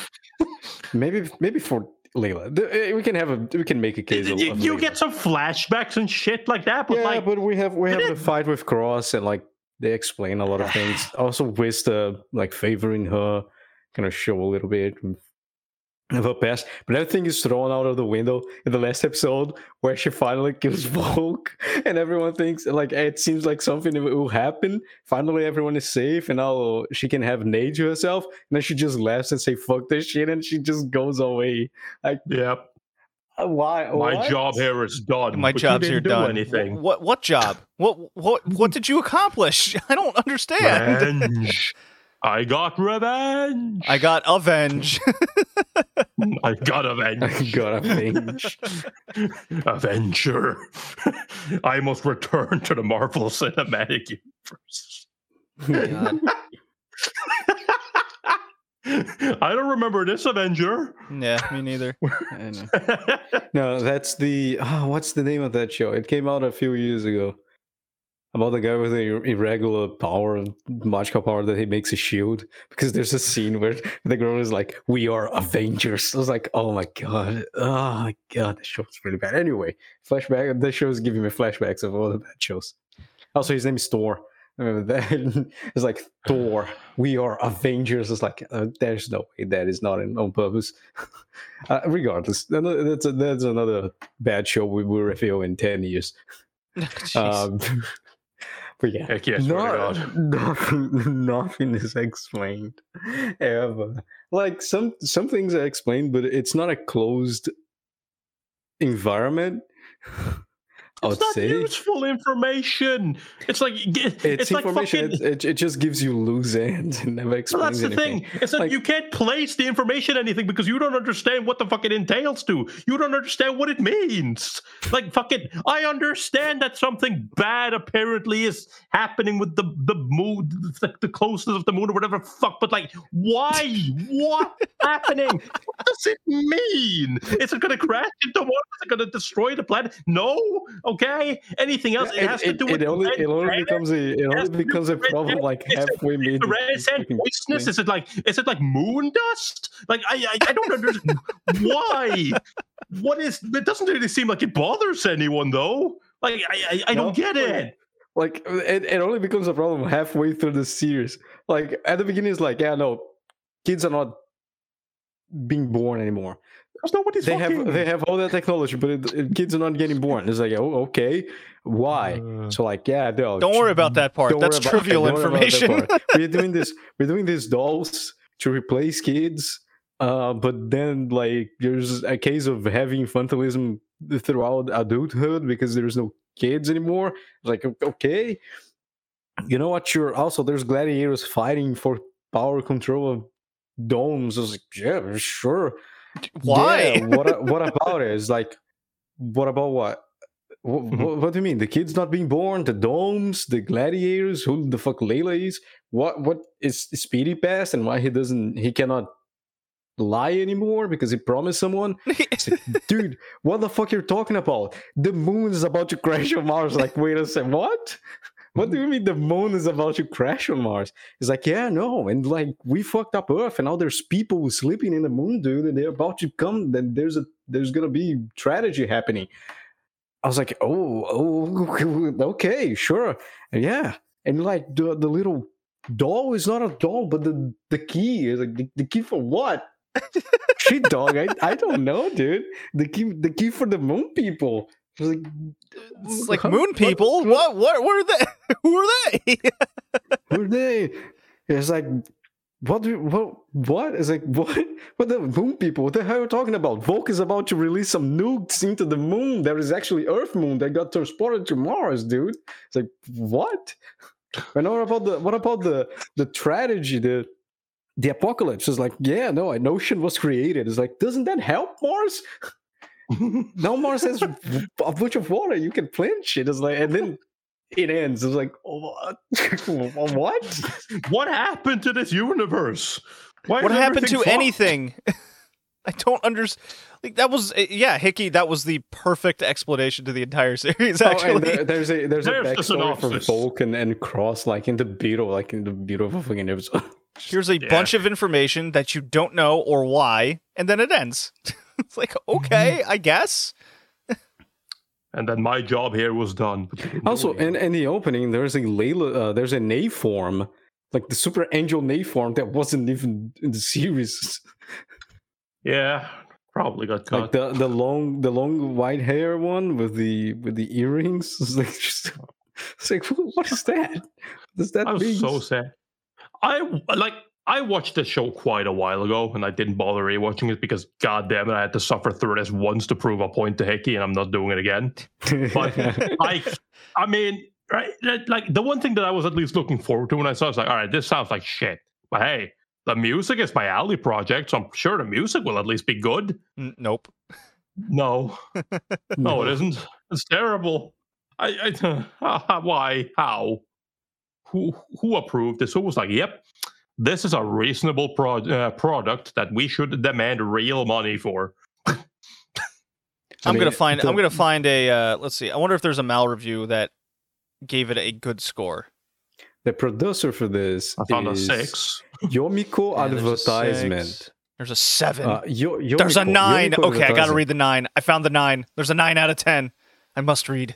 Layla. We can make a case. You get some flashbacks and shit like that, but yeah, but we have the fight with Cross, and like they explain a lot of things. Also, with the like favoring her, kind of show a little bit of her past. But everything is thrown out of the window in the last episode where she finally kills Volk, and everyone thinks like it seems like something will happen. Finally, everyone is safe, and now she can have Nate to herself. And then she just laughs and say "fuck this shit," and she just goes away. Like, yep. Why? My job here is done. My but job's you here didn't do done. anything. What job? What did you accomplish? I don't understand. Revenge. I got revenge. I got avenge. I got avenge. I got avenge. Avenger. I must return to the Marvel Cinematic Universe. God. I don't remember this Avenger. Yeah, me neither. No, that's the what's the name of that show? It came out a few years ago. About the guy with the irregular power, magical power, that he makes a shield. Because there's a scene where the girl is like, "We are Avengers." I was like, "Oh my god, the show's really bad." Anyway, flashback. The show's giving me flashbacks of all the bad shows. Also, his name is Thor. I remember that. It's like Thor. We are Avengers. It's like there's no way that is not on purpose. Regardless, that's another bad show we will review in 10 years. But yeah, Heck yes, nothing is explained ever. Like some things are explained, but it's not a closed environment. It's not useful information. It's like it's like information. Fucking... It just gives you loose ends and never explains that's the anything. thing. It's like you can't place the information anything because you don't understand what the fuck it entails to. You don't understand what it means. Like fucking, I understand that something bad apparently is happening with the moon, the closeness of the moon or whatever fuck. But like, why? What's happening? What does it mean? Is it going to crash into water? Is it going to destroy the planet? No. Okay. Anything else? It has to do with it only becomes a problem like halfway mid. Poisonous? Is it like moon dust? Like I don't understand why. What is? It doesn't really seem like it bothers anyone though. Like I don't get it. Like it only becomes a problem halfway through the series. Like at the beginning, it's like, yeah, no, kids are not being born anymore. They have all that technology, but kids are not getting born. It's like, oh, okay, why? So like, yeah, no, don't worry about that part. That's trivial information. We're doing these dolls to replace kids, but then like there's a case of having infantilism throughout adulthood because there's no kids anymore. Like, okay, you know what? Sure. Also, there's gladiators fighting for power control of domes. I was like, yeah, sure. Why? Yeah, what about it? It's like, what about what? What do you mean? The kids not being born, the domes, the gladiators, who the fuck Layla is? What is Speedy past and why he cannot lie anymore because he promised someone? It's like, dude, what the fuck you're talking about? The moon is about to crash on Mars. Like, wait a second, what? What do you mean the moon is about to crash on Mars? It's like, yeah, no, and like we fucked up Earth, and now there's people sleeping in the moon, dude, and they're about to come. Then there's gonna be tragedy happening. I was like, oh, okay, sure, yeah, and like the little doll is not a doll, but the key is like the key for what? Shit, dog, I don't know, dude. The key for the moon people. It's like moon people. What were they? Who are they? Who are they? It's like what? It's like what the moon people? What the hell are you talking about? Volk is about to release some nukes into the moon. There is actually Earth moon that got transported to Mars, dude. It's like what? And what about the tragedy, the apocalypse? Is like, yeah, no, an ocean was created. It's like, doesn't that help Mars? Now Mars has a bunch of water. You can plant shit. It's like, and then it ends. It's like, oh, what? What happened to this universe? What happened to anything? I don't understand. Like, that was, yeah, Hickey. That was the perfect explanation to the entire series. Actually, there's a the backstory for synopsis. Volk and Cross, like in the beautiful fucking episode. Here's a bunch of information that you don't know or why, and then it ends. It's like, okay, I guess. And then my job here was done. Also, in the opening, there's a Layla, there's a Nay form, like the Super Angel Nay form that wasn't even in the series. Yeah, probably got cut. Like the long white hair one with the earrings. It's like what is that? Does that I was mean? so sad. I watched the show quite a while ago, and I didn't bother rewatching it because, goddamn it, I had to suffer through this once to prove a point to Hickey, and I'm not doing it again. But I mean, right? Like the one thing that I was at least looking forward to when I saw it was like, all right, this sounds like shit, but hey, the music is my alley project, so I'm sure the music will at least be good. Nope. No, no, it isn't. It's terrible. Why? How? Who approved this? Who was like, yep. This is a reasonable product that we should demand real money for. I'm gonna find a. Let's see. I wonder if there's a Mal review that gave it a good score. The producer for this I found is a 6. Yomiko Yeah, Advertisement. There's a 7. Yomiko, There's a 9. Yomiko Okay, I gotta Advertisement. read the 9. I found the 9. There's a 9 out of 10. I must read.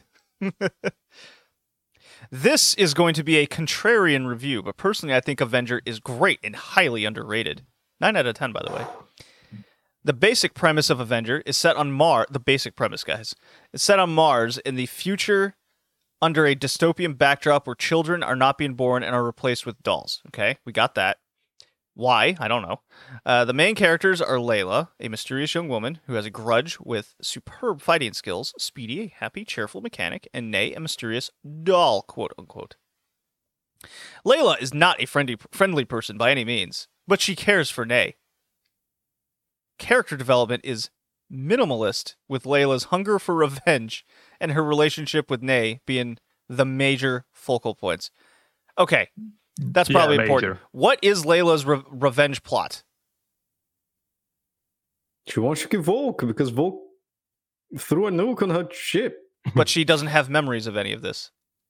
This is going to be a contrarian review, but personally I think Avenger is great and highly underrated. 9 out of 10, by the way. The basic premise of Avenger is set on Mars. The basic premise, guys. It's set on Mars in the future under a dystopian backdrop where children are not being born and are replaced with dolls. Okay, we got that. Why? I don't know. The main characters are Layla, a mysterious young woman who has a grudge with superb fighting skills, Speedy, a happy, cheerful mechanic, and Nay, a mysterious doll, quote-unquote. Layla is not a friendly person by any means, but she cares for Nay. Character development is minimalist, with Layla's hunger for revenge and her relationship with Nay being the major focal points. Okay. That's probably important. What is Layla's revenge plot? She wants to kill Volk because Volk threw a nuke on her ship. But she doesn't have memories of any of this.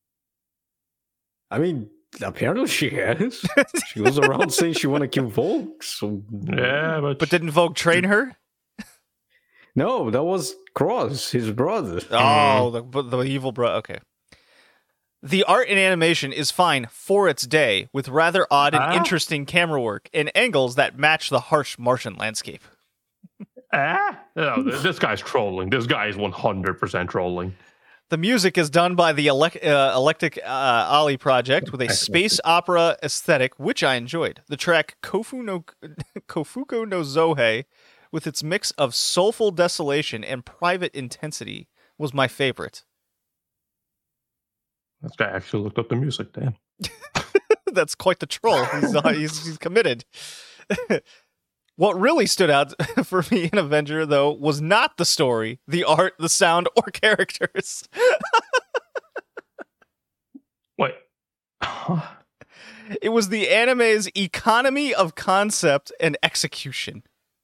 I mean, apparently she has. She goes around saying she want to kill Volk. So Yeah, but didn't Volk train her? no, that was Cross, his brother. Oh, the evil bro. Okay. The art and animation is fine for its day, with rather odd and interesting camera work and angles that match the harsh Martian landscape. No, this guy's trolling. This guy is 100% trolling. The music is done by the Electric Ali Project with a space opera aesthetic, which I enjoyed. The track Kofuko no Zohei with its mix of soulful desolation and private intensity, was my favorite. This guy actually looked up the music, damn. That's quite the troll. He's committed. What really stood out for me in Avenger, though, was not the story, the art, the sound, or characters. Wait. Huh? It was the anime's economy of concept and execution.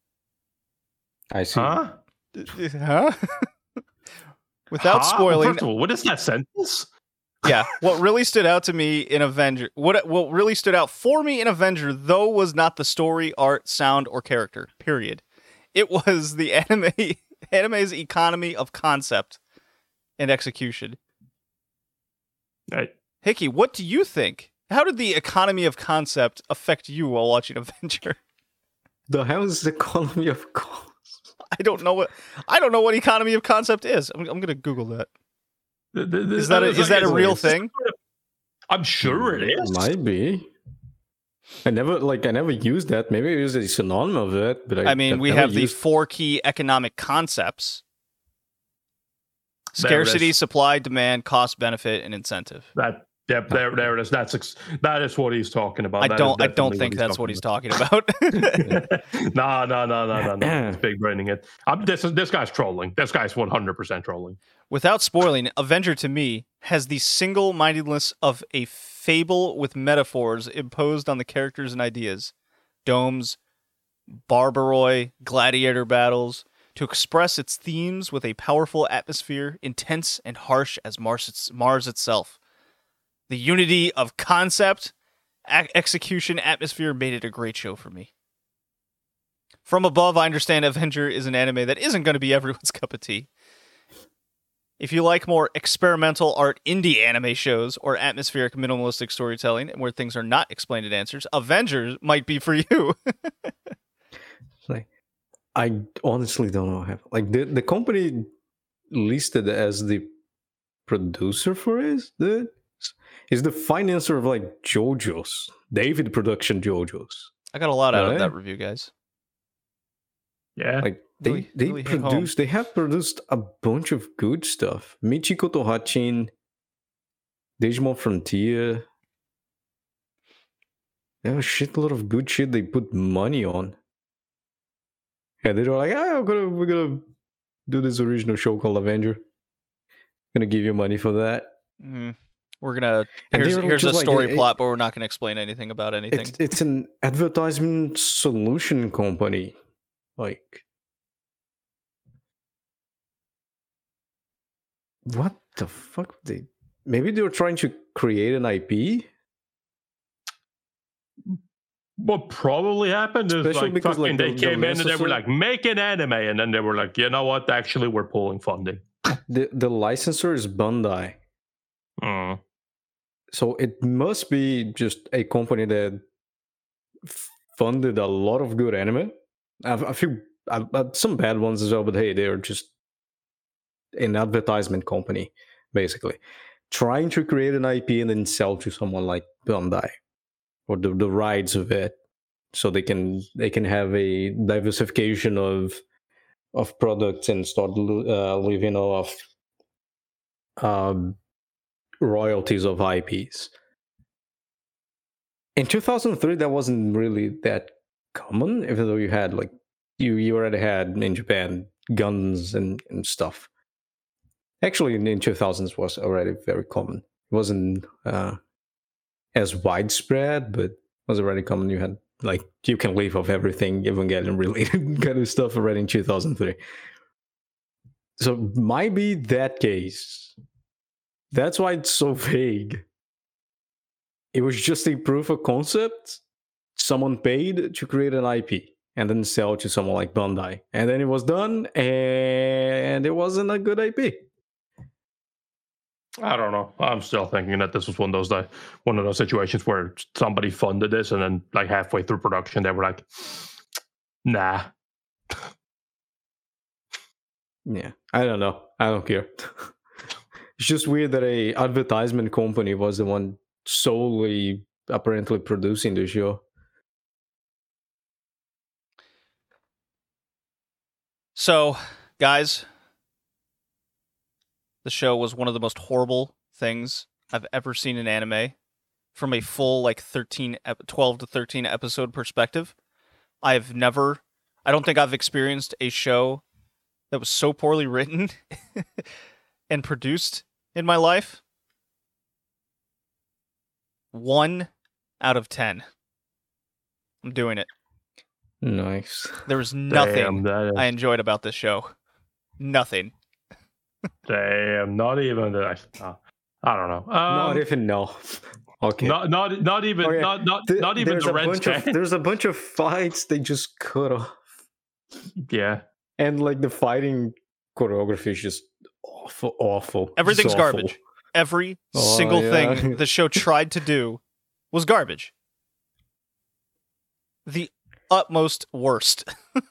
I see. Huh? Huh? Without spoiling. First of all, what is that sentence? Yeah, what really stood out to me in Avenger, what really stood out for me in Avenger, though, was not the story, art, sound, or character. Period. It was the anime's economy of concept and execution. Right. Hickey, what do you think? How did the economy of concept affect you while watching Avenger? The hell is the economy of I don't know what economy of concept is. I'm gonna Google that. Is that a real thing? I'm sure it is. Might be. I never used that. Maybe it was a synonym of it, but we have the 4 key economic concepts: scarcity, supply, demand, cost, benefit, and incentive. There it is. That is what he's talking about. I don't think that's what he's talking about. No. It's big braining it. This guy's trolling. This guy's 100% trolling. Without spoiling, Avenger to me has the single-mindedness of a fable with metaphors imposed on the characters and ideas. Domes, Barbaroi, gladiator battles, to express its themes with a powerful atmosphere, intense and harsh as Mars itself. The unity of concept, execution, atmosphere made it a great show for me. From above, I understand Avenger is an anime that isn't going to be everyone's cup of tea. If you like more experimental art indie anime shows or atmospheric minimalistic storytelling where things are not explained in answers, Avengers might be for you. I honestly don't know how. The company listed as the producer for it is the financer of JoJo's, David Production JoJo's. I got a lot out of that review, guys. Yeah. They have produced a bunch of good stuff. Michiko to Hatchin, Digimon Frontier. They have a shitload of good shit they put money on. And they were like, we're gonna do this original show called Avenger. Gonna give you money for that. Mm-hmm. We're gonna here's a story plot, but we're not gonna explain anything about anything. It's an advertisement solution company. What the fuck? Maybe they were trying to create an IP? What probably happened is they came in and they were like, make an anime, and then they were like, you know what? Actually, we're pulling funding. The licensor is Bandai. So it must be just a company that funded a lot of good anime. I feel some bad ones as well, but hey, they're just an advertisement company, basically. Trying to create an IP and then sell to someone like Bandai, or the rights of it, so they can have a diversification of products and start living off royalties of IPs. In 2003, that wasn't really that common, even though you had you already had in Japan guns and stuff. Actually, in 2000s was already very common. It wasn't as widespread, but was already common. You had you can live off everything, Evangelion related kind of stuff already in 2003. So might be that case. That's why it's so vague. It was just a proof of concept. Someone paid to create an IP and then sell to someone like Bandai. And then it was done, and it wasn't a good IP. I don't know. I'm still thinking that this was one of those situations where somebody funded this, and then halfway through production, they were like, "Nah." Yeah, I don't know. I don't care. It's just weird that a advertisement company was the one solely apparently producing the show. So, guys, the show was one of the most horrible things I've ever seen in anime from a full 12 to 13 episode perspective. I don't think I've experienced a show that was so poorly written and produced in my life. 1 out of 10. I'm doing it. Nice. There was nothing Damn, I enjoyed about this show. Nothing. Damn, not even that. I don't know. Not even no. Okay. Not even Okay. not even There's the a red bunch of tag. there's a bunch of fights they just cut off, Yeah. and like the fighting choreography is just awful. Everything's Just awful. garbage. Every Oh, single yeah. thing the show tried to do was garbage. The utmost worst.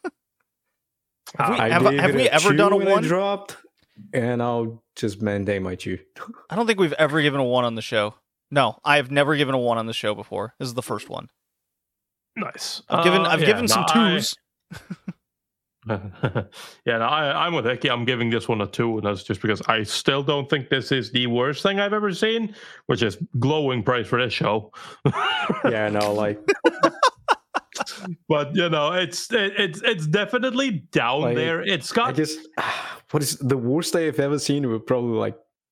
I Have gave we it a ever done a chew when it 1? dropped, and I'll just mandate my chew. I don't think we've ever given a 1 on the show. No, I have never given a 1 on the show before. This is the first one. Nice. I've given some 2s. Yeah, no, I'm with Hickey. I'm giving this one a 2, and that's just because I still don't think this is the worst thing I've ever seen, which is glowing praise for this show. Yeah, no, like But it's definitely down Like, there. It's I got guess what is the worst I've ever seen would probably like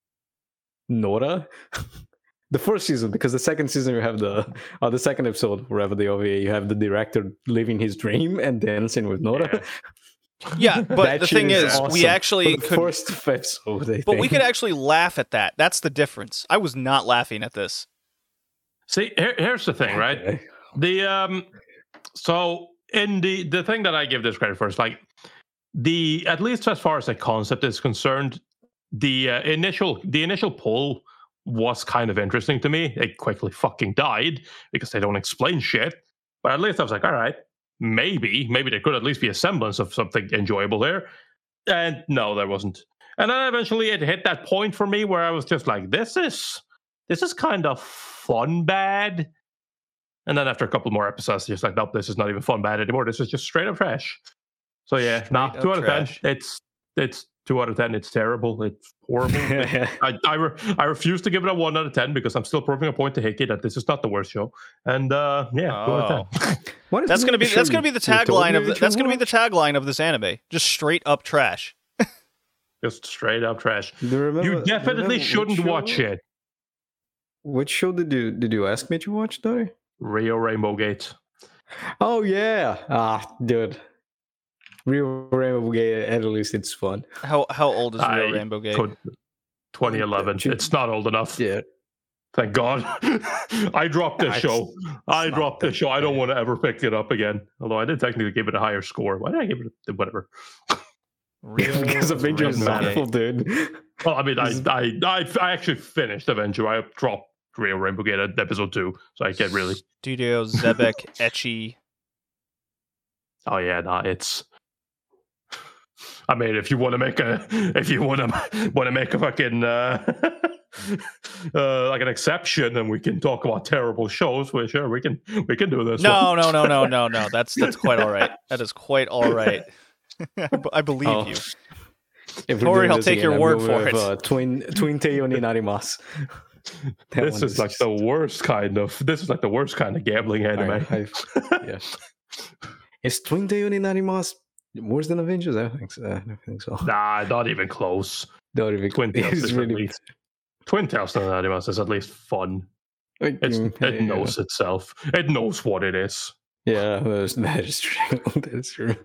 Nora. The first season, because the second season you have the second episode, wherever the OVA, you have the director living his dream and dancing with Nora. Yeah, but That the shit thing is, we awesome. actually For the could. first episode, But we could actually laugh at that. That's the difference. I was not laughing at this. see. Here's the thing, right? The so in the thing that I give this credit for is like at least as far as the concept is concerned, the initial pull was kind of interesting to me. It quickly fucking died because they don't explain shit. But at least I was like, all right, maybe there could at least be a semblance of something enjoyable there. And no, there wasn't. And then eventually it hit that point for me where I was just like, this is kind of fun bad. And then after a couple more episodes, just like, nope, this is not even fun bad anymore. This is just straight up trash. So yeah, nah, Straight 2 up out of trash. 10. It's 2 out of 10. It's terrible. It's horrible. I refuse to give it a 1 out of 10 because I'm still proving a point to Hickey that this is not the worst show. And yeah, 2 out of 10. What is That's gonna be the show the you told tagline me of that that's you gonna be the watched? tagline of this anime. Just straight up trash. Just straight up trash. Do you remember- You definitely remember shouldn't which watch show- it. Which show did you ask me to watch, Dory? Rio Rainbow Gate. Oh yeah, dude, Real Rainbow Gate. At least it's fun. How old is Real Rainbow Gate? 2011. It's not old enough. Yeah, Thank God. I dropped this It's- show. I not dropped that this show. I don't bad. want to ever pick it up again. Although I did technically give it a higher score. Why did I give it whatever? Real because Avengers is Rainbow Gate. awful, dude. Well, I mean, I actually finished Avenger. I dropped Real Rainbow Gate at episode 2, so I can't really. Studio Zebek Ecchi. Oh yeah, nah, it's. I mean, if you want to make a fucking like an exception, and we can talk about terrible shows, well, sure, we can do this. one. No. That's quite all right. That is quite all right. I believe Oh. you. If we're Tori, doing I'll this take again, your I'm word going for with, Twin Tail ni Narimasu. That This one is like the worst kind of. This is like the worst kind of gambling anime. Yeah. Is Twin Tail ni Narimasu worse than Avengers? I don't think so. Nah, not even close. Not even Twin Tails it's is really at least. Twin Tails no Animus is at least fun. like, It knows itself. It knows what it is. Yeah, that is true. That is true.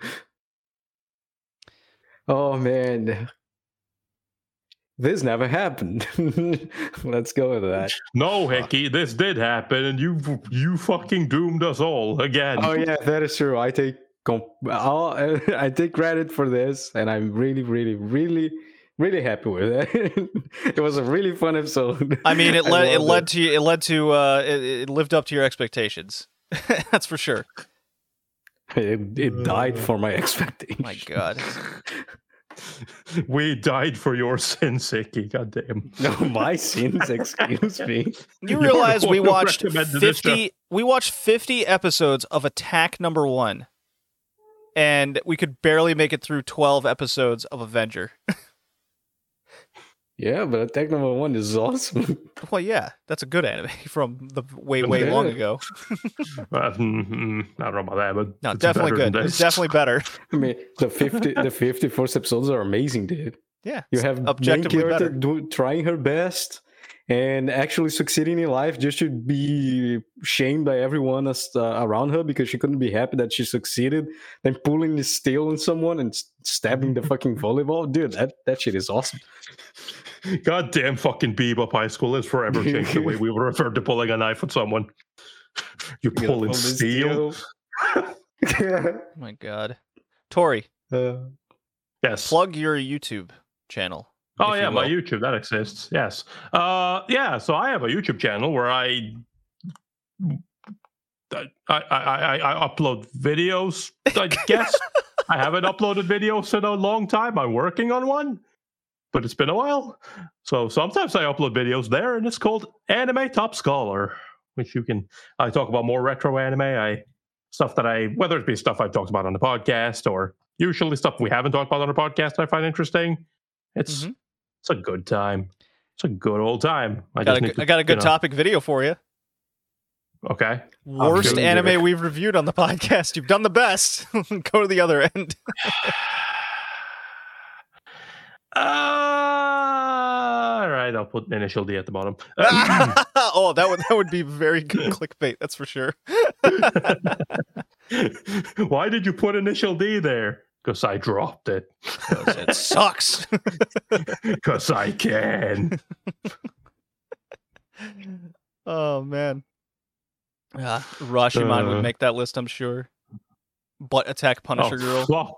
Oh man, this never happened. Let's go with that. No, Hickey, this did happen, and you fucking doomed us all again. Oh yeah, that is true. I take I take credit for this, and I'm really, really, really, really happy with it. It was a really fun episode. I mean, it loved it lived up to your expectations. That's for sure. It died for my expectations. My God. We died for your sins, Hickey. Goddamn. No, my sins. Excuse me. You You're realize the we one who watched recommended this show. 50 episodes of Attack Number 1. and we could barely make it through 12 episodes of Avenger. Yeah, but Attack Number 1 is awesome. Well, yeah, that's a good anime from the way long ago. I don't know about that, but No, it's definitely better than good. It's this. definitely better. I mean, the 50 first episodes are amazing, dude. Yeah, You it's have main objectively character better. trying her best and actually succeeding in life just to be shamed by everyone around her because she couldn't be happy that she succeeded. Then pulling the steel on someone and stabbing the fucking volleyball. Dude, that shit is awesome. Goddamn fucking Bebop High School has forever changed the way we refer to pulling a knife at someone. You pulling steel. Oh my god. Tori, Yes. plug your YouTube channel. Oh if yeah, you my will. YouTube, that exists. Yes. Yeah. So I have a YouTube channel where I upload videos. I guess I haven't uploaded videos in a long time. I'm working on one, but it's been a while. So sometimes I upload videos there, and it's called Anime Top Scholar, which I talk about more retro anime. Whether it be stuff I've talked about on the podcast or usually stuff we haven't talked about on the podcast that I find interesting. It's a good time. It's a good old time. I got a good topic video for you. Okay. Worst good. anime we've reviewed on the podcast. You've done the best. Go to the other end. All right, I'll put initial D at the bottom. Oh, that would be very good clickbait. That's for sure. Why did you put initial D there? Because I dropped it. It sucks. Because I can. Oh man. Rashomon would make that list, I'm sure. Butt Attack Punisher Girl. Fuck.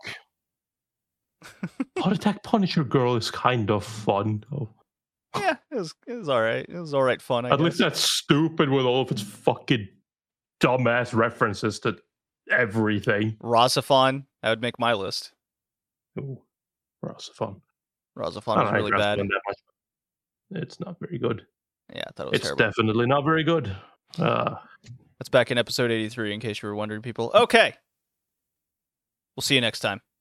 Butt Attack Punisher Girl is kind of fun, though. Yeah, it was all right. It was all right fun. At least that's stupid with all of its fucking dumbass references to everything. Razafon, that would make my list. Ooh, Razafon. Razafon was really bad. That much. It's not very good. Yeah, I thought it was It's terrible. definitely not very good. That's back in episode 83, in case you were wondering, people. Okay. We'll see you next time.